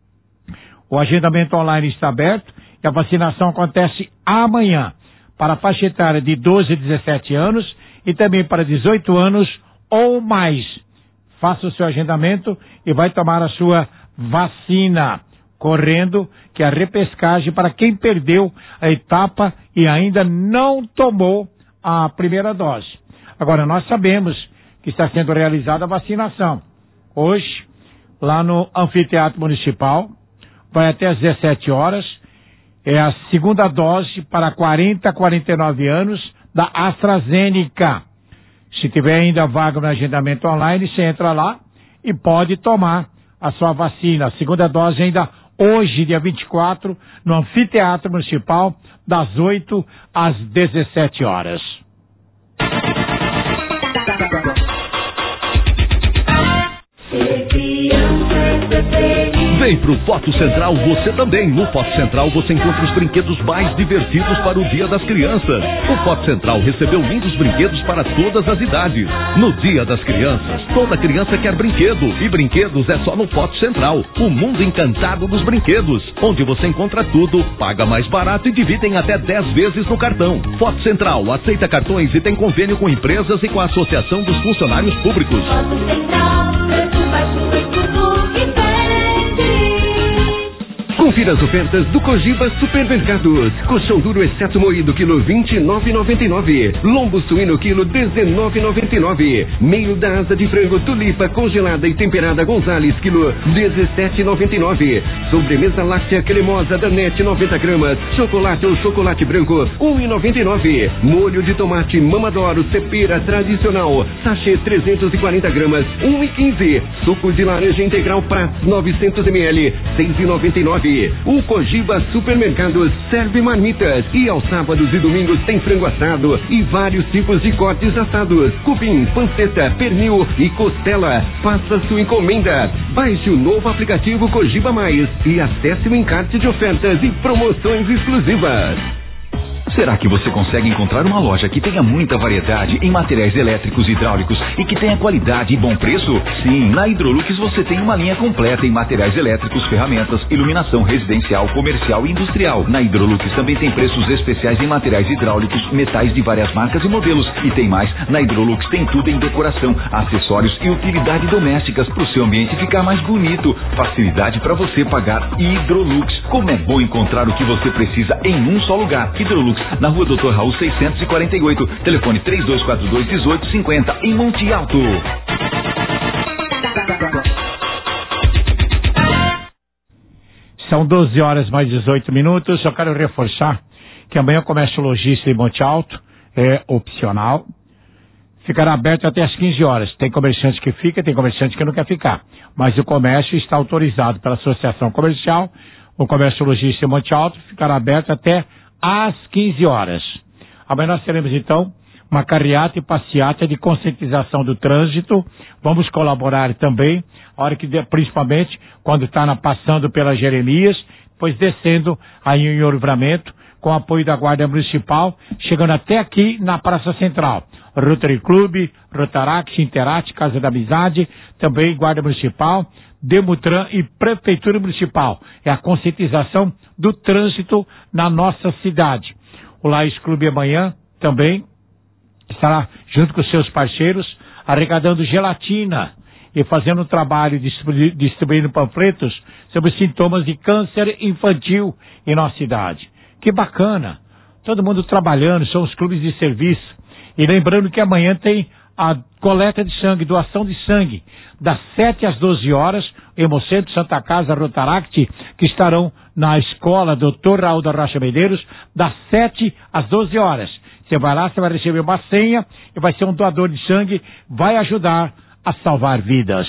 Speaker 2: O agendamento online está aberto e a vacinação acontece amanhã para a faixa etária de doze a dezessete anos e também para dezoito anos ou mais. Faça o seu agendamento e vai tomar a sua vacina, correndo que a repescagem para quem perdeu a etapa e ainda não tomou a primeira dose. Agora, nós sabemos que está sendo realizada a vacinação. Hoje, lá no Anfiteatro Municipal, vai até às dezessete horas, é a segunda dose para quarenta a quarenta e nove anos da AstraZeneca. Se tiver ainda vaga no agendamento online, você entra lá e pode tomar a sua vacina. A segunda dose ainda hoje, dia vinte e quatro, no Anfiteatro Municipal, das oito às dezessete horas.
Speaker 1: Vem pro Foto Central você também. No Foto Central você encontra os brinquedos mais divertidos para o Dia das Crianças. O Foto Central recebeu lindos brinquedos para todas as idades. No Dia das Crianças, toda criança quer brinquedo. E brinquedos é só no Foto Central. O mundo encantado dos brinquedos, onde você encontra tudo, paga mais barato e divide em até dez vezes no cartão. Foto Central aceita cartões e tem convênio com empresas e com a Associação dos Funcionários Públicos.
Speaker 3: Foto Central, preço baixo, tudo que pede.
Speaker 13: Confira as ofertas do Cogiba Supermercados. Colchão duro exceto moído, quilo vinte e nove reais e noventa e nove centavos. Lombo suíno, quilo dezenove reais e noventa e nove centavos. Meio da asa de frango tulipa congelada e temperada Gonzales, quilo dezessete reais e noventa e nove centavos. Sobremesa láctea cremosa Danete, noventa gramas. Chocolate ou chocolate branco, um real e noventa e nove centavos. Molho de tomate Mamadoro Cepera tradicional, sachê trezentos e quarenta gramas, um real e quinze centavos. Suco de laranja integral Prats, novecentos mililitros, seis reais e noventa e nove centavos. O Cogiba Supermercados serve marmitas e aos sábados e domingos tem frango assado e vários tipos de cortes assados, cupim, panceta, pernil e costela. Faça sua encomenda. Baixe o novo aplicativo Cogiba Mais e acesse o encarte de ofertas e promoções exclusivas.
Speaker 14: Será que você consegue encontrar uma loja que tenha muita variedade em materiais elétricos e hidráulicos e que tenha qualidade e bom preço? Sim, na Hidrolux você tem uma linha completa em materiais elétricos, ferramentas, iluminação residencial, comercial e industrial. Na Hidrolux também tem preços especiais em materiais hidráulicos, metais de várias marcas e modelos. E tem mais, na Hidrolux tem tudo em decoração, acessórios e utilidade domésticas para o seu ambiente ficar mais bonito. Facilidade para você pagar. Hidrolux. Como é bom encontrar o que você precisa em um só lugar. Hidrolux, na rua doutor Raul seiscentos e quarenta e oito, telefone três dois quatro dois, um oito cinco zero, em Monte Alto.
Speaker 2: São doze horas mais dezoito minutos. Só quero reforçar que amanhã o comércio lojista em Monte Alto é opcional. Ficará aberto até às quinze horas. Tem comerciante que fica, tem comerciante que não quer ficar. Mas o comércio está autorizado pela Associação Comercial. O comércio lojista em Monte Alto ficará aberto até às quinze horas. Amanhã nós teremos então uma carreata e passeata de conscientização do trânsito. Vamos colaborar também, a hora que, principalmente quando está passando pela Jeremias, depois descendo aí em Ouro Livramento, com apoio da Guarda Municipal, chegando até aqui na Praça Central. Rotary Club, Rotaract, Interact, Casa da Amizade, também Guarda Municipal, Demutran e Prefeitura Municipal. É a conscientização do trânsito na nossa cidade. O Lais Clube amanhã também estará junto com seus parceiros arrecadando gelatina e fazendo um trabalho distribu- distribuindo panfletos sobre os sintomas de câncer infantil em nossa cidade. Que bacana! Todo mundo trabalhando, são os clubes de serviço. E lembrando que amanhã tem a coleta de sangue, doação de sangue, das sete às doze horas, Hemocentro Santa Casa Rotaract, que estarão na escola doutor Raul da Rocha Medeiros, das sete às doze horas. Você vai lá, você vai receber uma senha e vai ser um doador de sangue, vai ajudar a salvar vidas.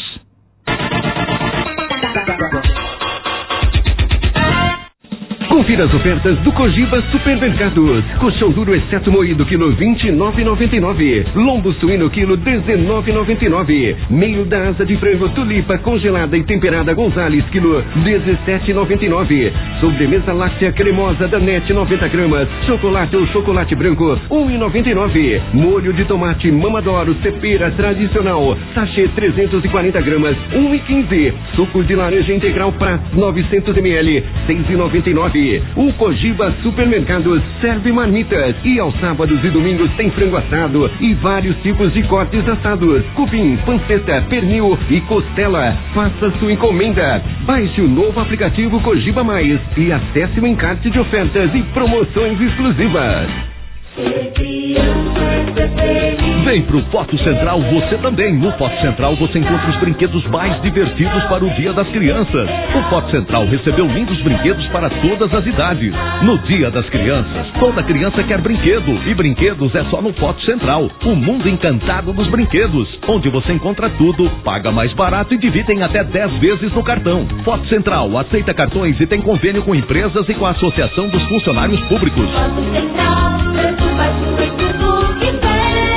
Speaker 13: Confira as ofertas do Cogiba Supermercados. Colchão duro exceto moído, quilo vinte e nove reais e noventa e nove centavos. Lombo suíno, quilo dezenove reais e noventa e nove centavos. Meio da asa de frango tulipa congelada e temperada Gonzales, quilo dezessete reais e noventa e nove centavos. Sobremesa láctea cremosa Danete, noventa gramas. Chocolate ou chocolate branco, um real e noventa e nove centavos. Molho de tomate Mamadoro Cepera tradicional, sachê trezentos e quarenta gramas, um real e quinze centavos. Suco de laranja integral Prats, novecentos mililitros, seis reais e noventa e nove centavos. O Cogiba Supermercados serve marmitas e aos sábados e domingos tem frango assado e vários tipos de cortes assados, cupim, panceta, pernil e costela. Faça sua encomenda. Baixe o novo aplicativo Cogiba Mais e acesse o encarte de ofertas e promoções exclusivas.
Speaker 1: Vem pro Foto Central você também. No Foto Central você encontra os brinquedos mais divertidos para o Dia das Crianças. O Foto Central recebeu lindos brinquedos para todas as idades. No Dia das Crianças, toda criança quer brinquedo. E brinquedos é só no Foto Central. O mundo encantado dos brinquedos. Onde você encontra tudo, paga mais barato e divide em até dez vezes no cartão. Foto Central aceita cartões e tem convênio com empresas e com a Associação dos Funcionários Públicos.
Speaker 3: Foto Central, preço baixo em tudo que vende.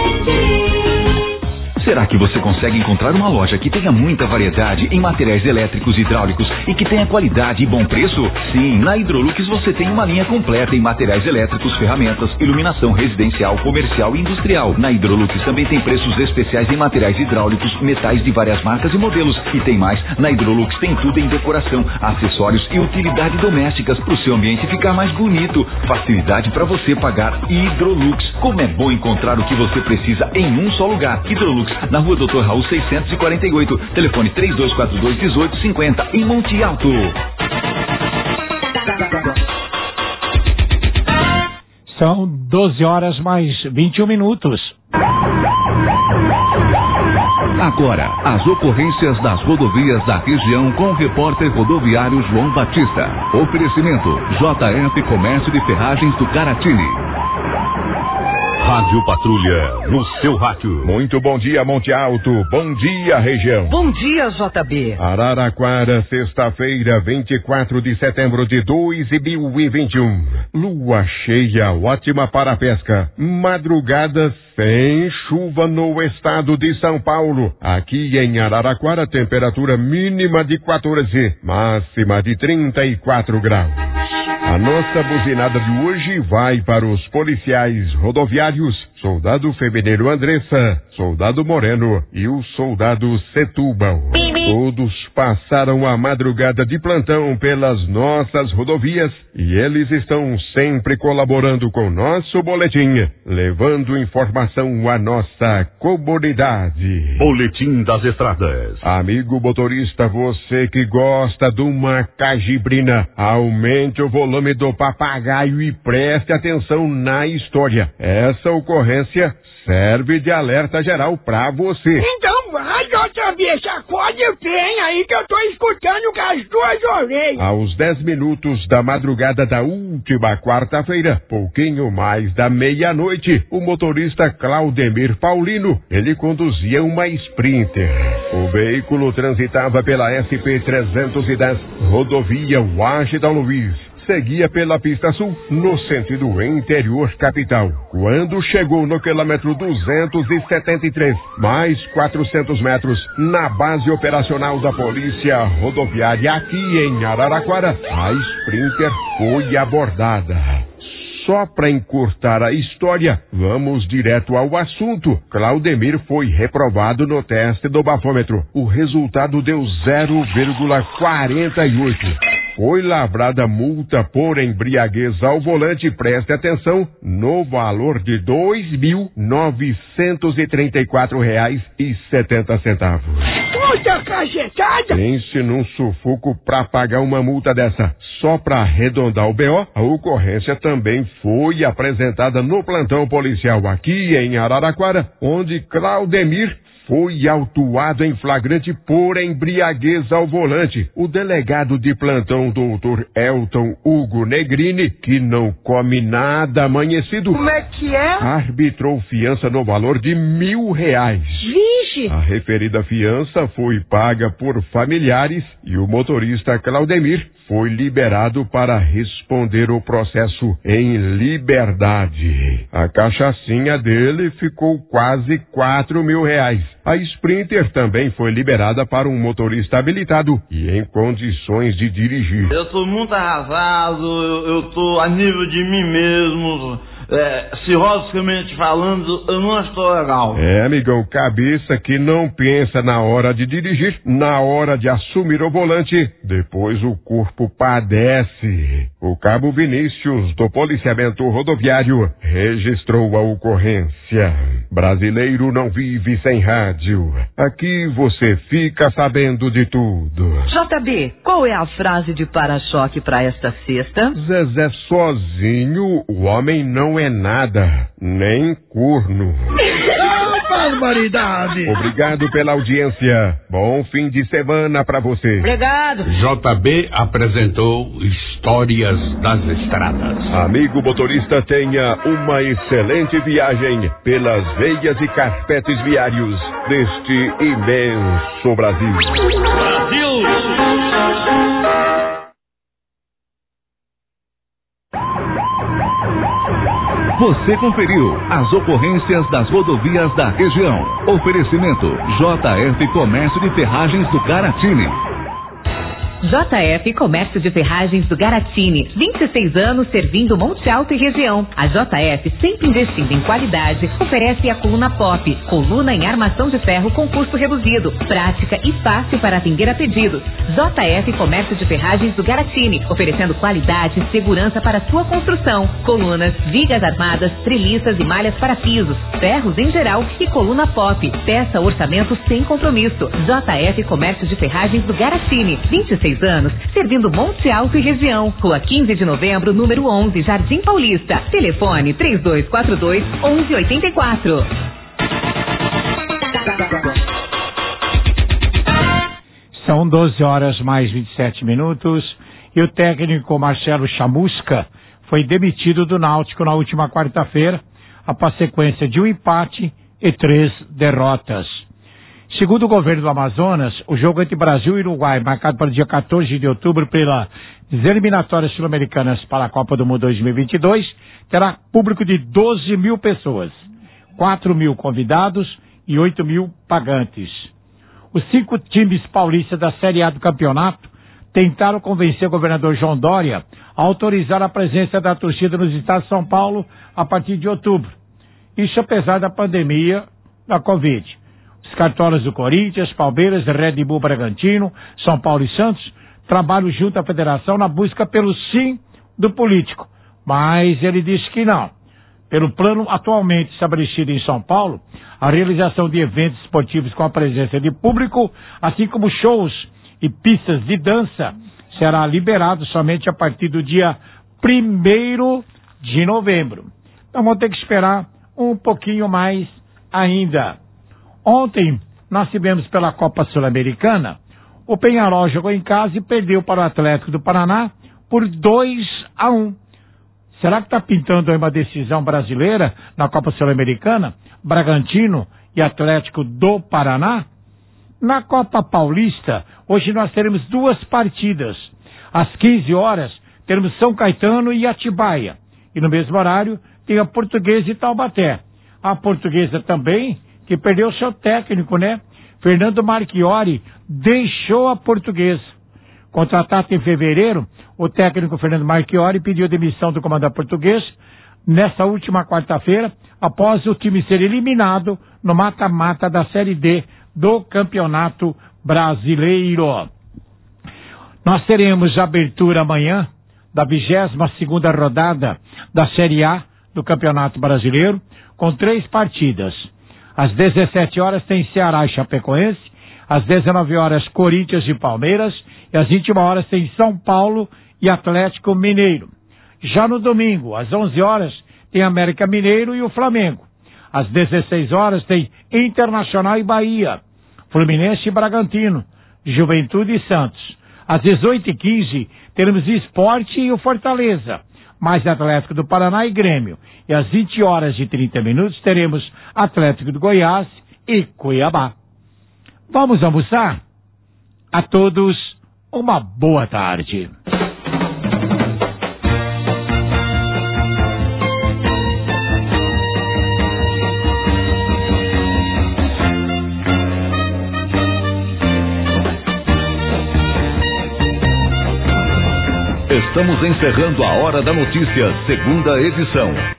Speaker 14: Será que você consegue encontrar uma loja que tenha muita variedade em materiais elétricos e hidráulicos e que tenha qualidade e bom preço? Sim, na Hidrolux você tem uma linha completa em materiais elétricos, ferramentas, iluminação residencial, comercial e industrial. Na Hidrolux também tem preços especiais em materiais hidráulicos, metais de várias marcas e modelos. E tem mais, na Hidrolux tem tudo em decoração, acessórios e utilidades domésticas para o seu ambiente ficar mais bonito. Facilidade para você pagar. Hidrolux. Como é bom encontrar o que você precisa em um só lugar. Hidrolux, na rua doutor Raul seiscentos e quarenta e oito, telefone três dois quatro dois, um oito cinco zero, em Monte Alto.
Speaker 2: São doze horas mais vinte e um minutos.
Speaker 15: Agora, as ocorrências das rodovias da região com o repórter rodoviário João Batista. Oferecimento J F Comércio de Ferragens do Caratini.
Speaker 16: Rádio Patrulha, no seu rádio. Muito bom dia, Monte Alto. Bom dia, região.
Speaker 10: Bom dia, J B.
Speaker 16: Araraquara, sexta-feira, vinte e quatro de setembro de dois mil e vinte e um. Lua cheia, ótima para a pesca. Madrugada sem chuva no estado de São Paulo. Aqui em Araraquara, temperatura mínima de quatorze, máxima de trinta e quatro graus. A nossa buzinada de hoje vai para os policiais rodoviários, soldado feminino Andressa, soldado Moreno e o soldado Setúbal. Todos passaram a madrugada de plantão pelas nossas rodovias e eles estão sempre colaborando com nosso boletim, levando informação à nossa comunidade.
Speaker 15: Boletim das Estradas.
Speaker 16: Amigo motorista, você que gosta de uma cajibrina, aumente o volume do papagaio e preste atenção na história. Essa ocorrência serve de alerta geral pra você.
Speaker 17: Então vai, outra vez, sacode o trem aí que eu tô escutando com as duas orelhas.
Speaker 16: Aos dez minutos da madrugada da última quarta-feira, pouquinho mais da meia-noite, o motorista Claudemir Paulino, ele conduzia uma Sprinter. O veículo transitava pela S P trezentos e dez, rodovia Washington Luiz. Seguia pela pista sul, no sentido interior capital. Quando chegou no quilômetro duzentos e setenta e três, mais quatrocentos metros, na base operacional da Polícia Rodoviária aqui em Araraquara, a Sprinter foi abordada. Só para encurtar a história, vamos direto ao assunto. Claudemir foi reprovado no teste do bafômetro. O resultado deu zero vírgula quarenta e oito. Foi lavrada multa por embriaguez ao volante, preste atenção, no valor de dois mil novecentos e trinta e quatro reais e setenta centavos.
Speaker 17: Multa cacetada!
Speaker 16: Pense num sufoco pra pagar uma multa dessa. Só pra arredondar o B O, a ocorrência também foi apresentada no plantão policial aqui em Araraquara, onde Claudemir foi autuado em flagrante por embriaguez ao volante. O delegado de plantão, doutor Elton Hugo Negrini, que não come nada amanhecido,
Speaker 17: como é que é?
Speaker 16: Arbitrou fiança no valor de mil reais.
Speaker 17: Vixe!
Speaker 16: A referida fiança foi paga por familiares e o motorista Claudemir foi liberado para responder o processo em liberdade. A cachaçinha dele ficou quase quatro mil reais. A Sprinter também foi liberada para um motorista habilitado e em condições de dirigir.
Speaker 18: Eu tô muito arrasado, eu, eu tô a nível de mim mesmo. É, cirrosicamente falando, eu não estou legal.
Speaker 16: É, amigão, cabeça que não pensa na hora de dirigir, na hora de assumir o volante, depois o corpo padece. O cabo Vinícius, do policiamento rodoviário, registrou a ocorrência. Brasileiro não vive sem rádio. Aqui você fica sabendo de tudo.
Speaker 10: J B, qual é a frase de para-choque para esta sexta?
Speaker 16: Zezé sozinho, o homem não é nada, nem corno.
Speaker 17: Barbaridade!
Speaker 16: Obrigado pela audiência. Bom fim de semana pra você.
Speaker 10: Obrigado.
Speaker 19: J B apresentou Histórias das Estradas.
Speaker 16: Amigo motorista, tenha uma excelente viagem pelas veias e carpetes viários deste imenso Brasil.
Speaker 11: Brasil!
Speaker 15: Você conferiu as ocorrências das rodovias da região. Oferecimento J F Comércio de Ferragens do Garatini.
Speaker 10: J F Comércio de Ferragens do Garatini, vinte e seis anos servindo Monte Alto e região. A J F, sempre investindo em qualidade, oferece a coluna Pop, coluna em armação de ferro com custo reduzido, prática e fácil para atender a pedidos. J F Comércio de Ferragens do Garatini, oferecendo qualidade e segurança para sua construção. Colunas, vigas armadas, treliças e malhas para pisos, ferros em geral e coluna Pop. Peça orçamento sem compromisso. J F Comércio de Ferragens do Garatini, vinte e seis anos, servindo Monte Alto e região. Rua quinze de novembro, número onze, Jardim Paulista. Telefone três dois quatro dois, onze oitenta e quatro.
Speaker 2: São doze horas mais vinte e sete minutos e o técnico Marcelo Chamusca foi demitido do Náutico na última quarta-feira após sequência de um empate e três derrotas. Segundo o governo do Amazonas, o jogo entre Brasil e Uruguai, marcado para o dia quatorze de outubro pelas eliminatórias sul-americanas para a Copa do Mundo dois mil e vinte e dois, terá público de doze mil pessoas, quatro mil convidados e oito mil pagantes. Os cinco times paulistas da Série A do campeonato tentaram convencer o governador João Dória a autorizar a presença da torcida nos estados de São Paulo a partir de outubro. Isso apesar da pandemia da Covid. Os cartolas do Corinthians, Palmeiras, Red Bull Bragantino, São Paulo e Santos trabalham junto à federação na busca pelo sim do político. Mas ele disse que não. Pelo plano atualmente estabelecido em São Paulo, a realização de eventos esportivos com a presença de público, assim como shows e pistas de dança, será liberado somente a partir do dia primeiro de novembro. Então vamos ter que esperar um pouquinho mais ainda. Ontem, nós tivemos pela Copa Sul-Americana, o Peñarol jogou em casa e perdeu para o Atlético do Paraná por dois a um. Será que está pintando aí uma decisão brasileira na Copa Sul-Americana? Bragantino e Atlético do Paraná? Na Copa Paulista, hoje nós teremos duas partidas. Às quinze horas, teremos São Caetano e Atibaia. E no mesmo horário, tem a Portuguesa e Taubaté. A Portuguesa também, que perdeu seu técnico, né? Fernando Marchiori deixou a Portuguesa. Contratado em fevereiro, o técnico Fernando Marchiori pediu demissão do comandante português nessa última quarta-feira, após o time ser eliminado no mata-mata da Série D do Campeonato Brasileiro. Nós teremos a abertura amanhã da vigésima segunda rodada da Série A do Campeonato Brasileiro, com três partidas. Às dezessete horas tem Ceará e Chapecoense, às dezenove horas Corinthians e Palmeiras, e às vinte e uma horas tem São Paulo e Atlético Mineiro. Já no domingo, às onze horas, tem América Mineiro e o Flamengo. Às dezesseis horas tem Internacional e Bahia, Fluminense e Bragantino, Juventude e Santos. Às dezoito e quinze teremos Sport e o Fortaleza, mais Atlético do Paraná e Grêmio. E às vinte horas e trinta minutos teremos Atlético do Goiás e Cuiabá. Vamos almoçar? A todos, uma boa tarde.
Speaker 1: Estamos encerrando a Hora da Notícia, segunda edição.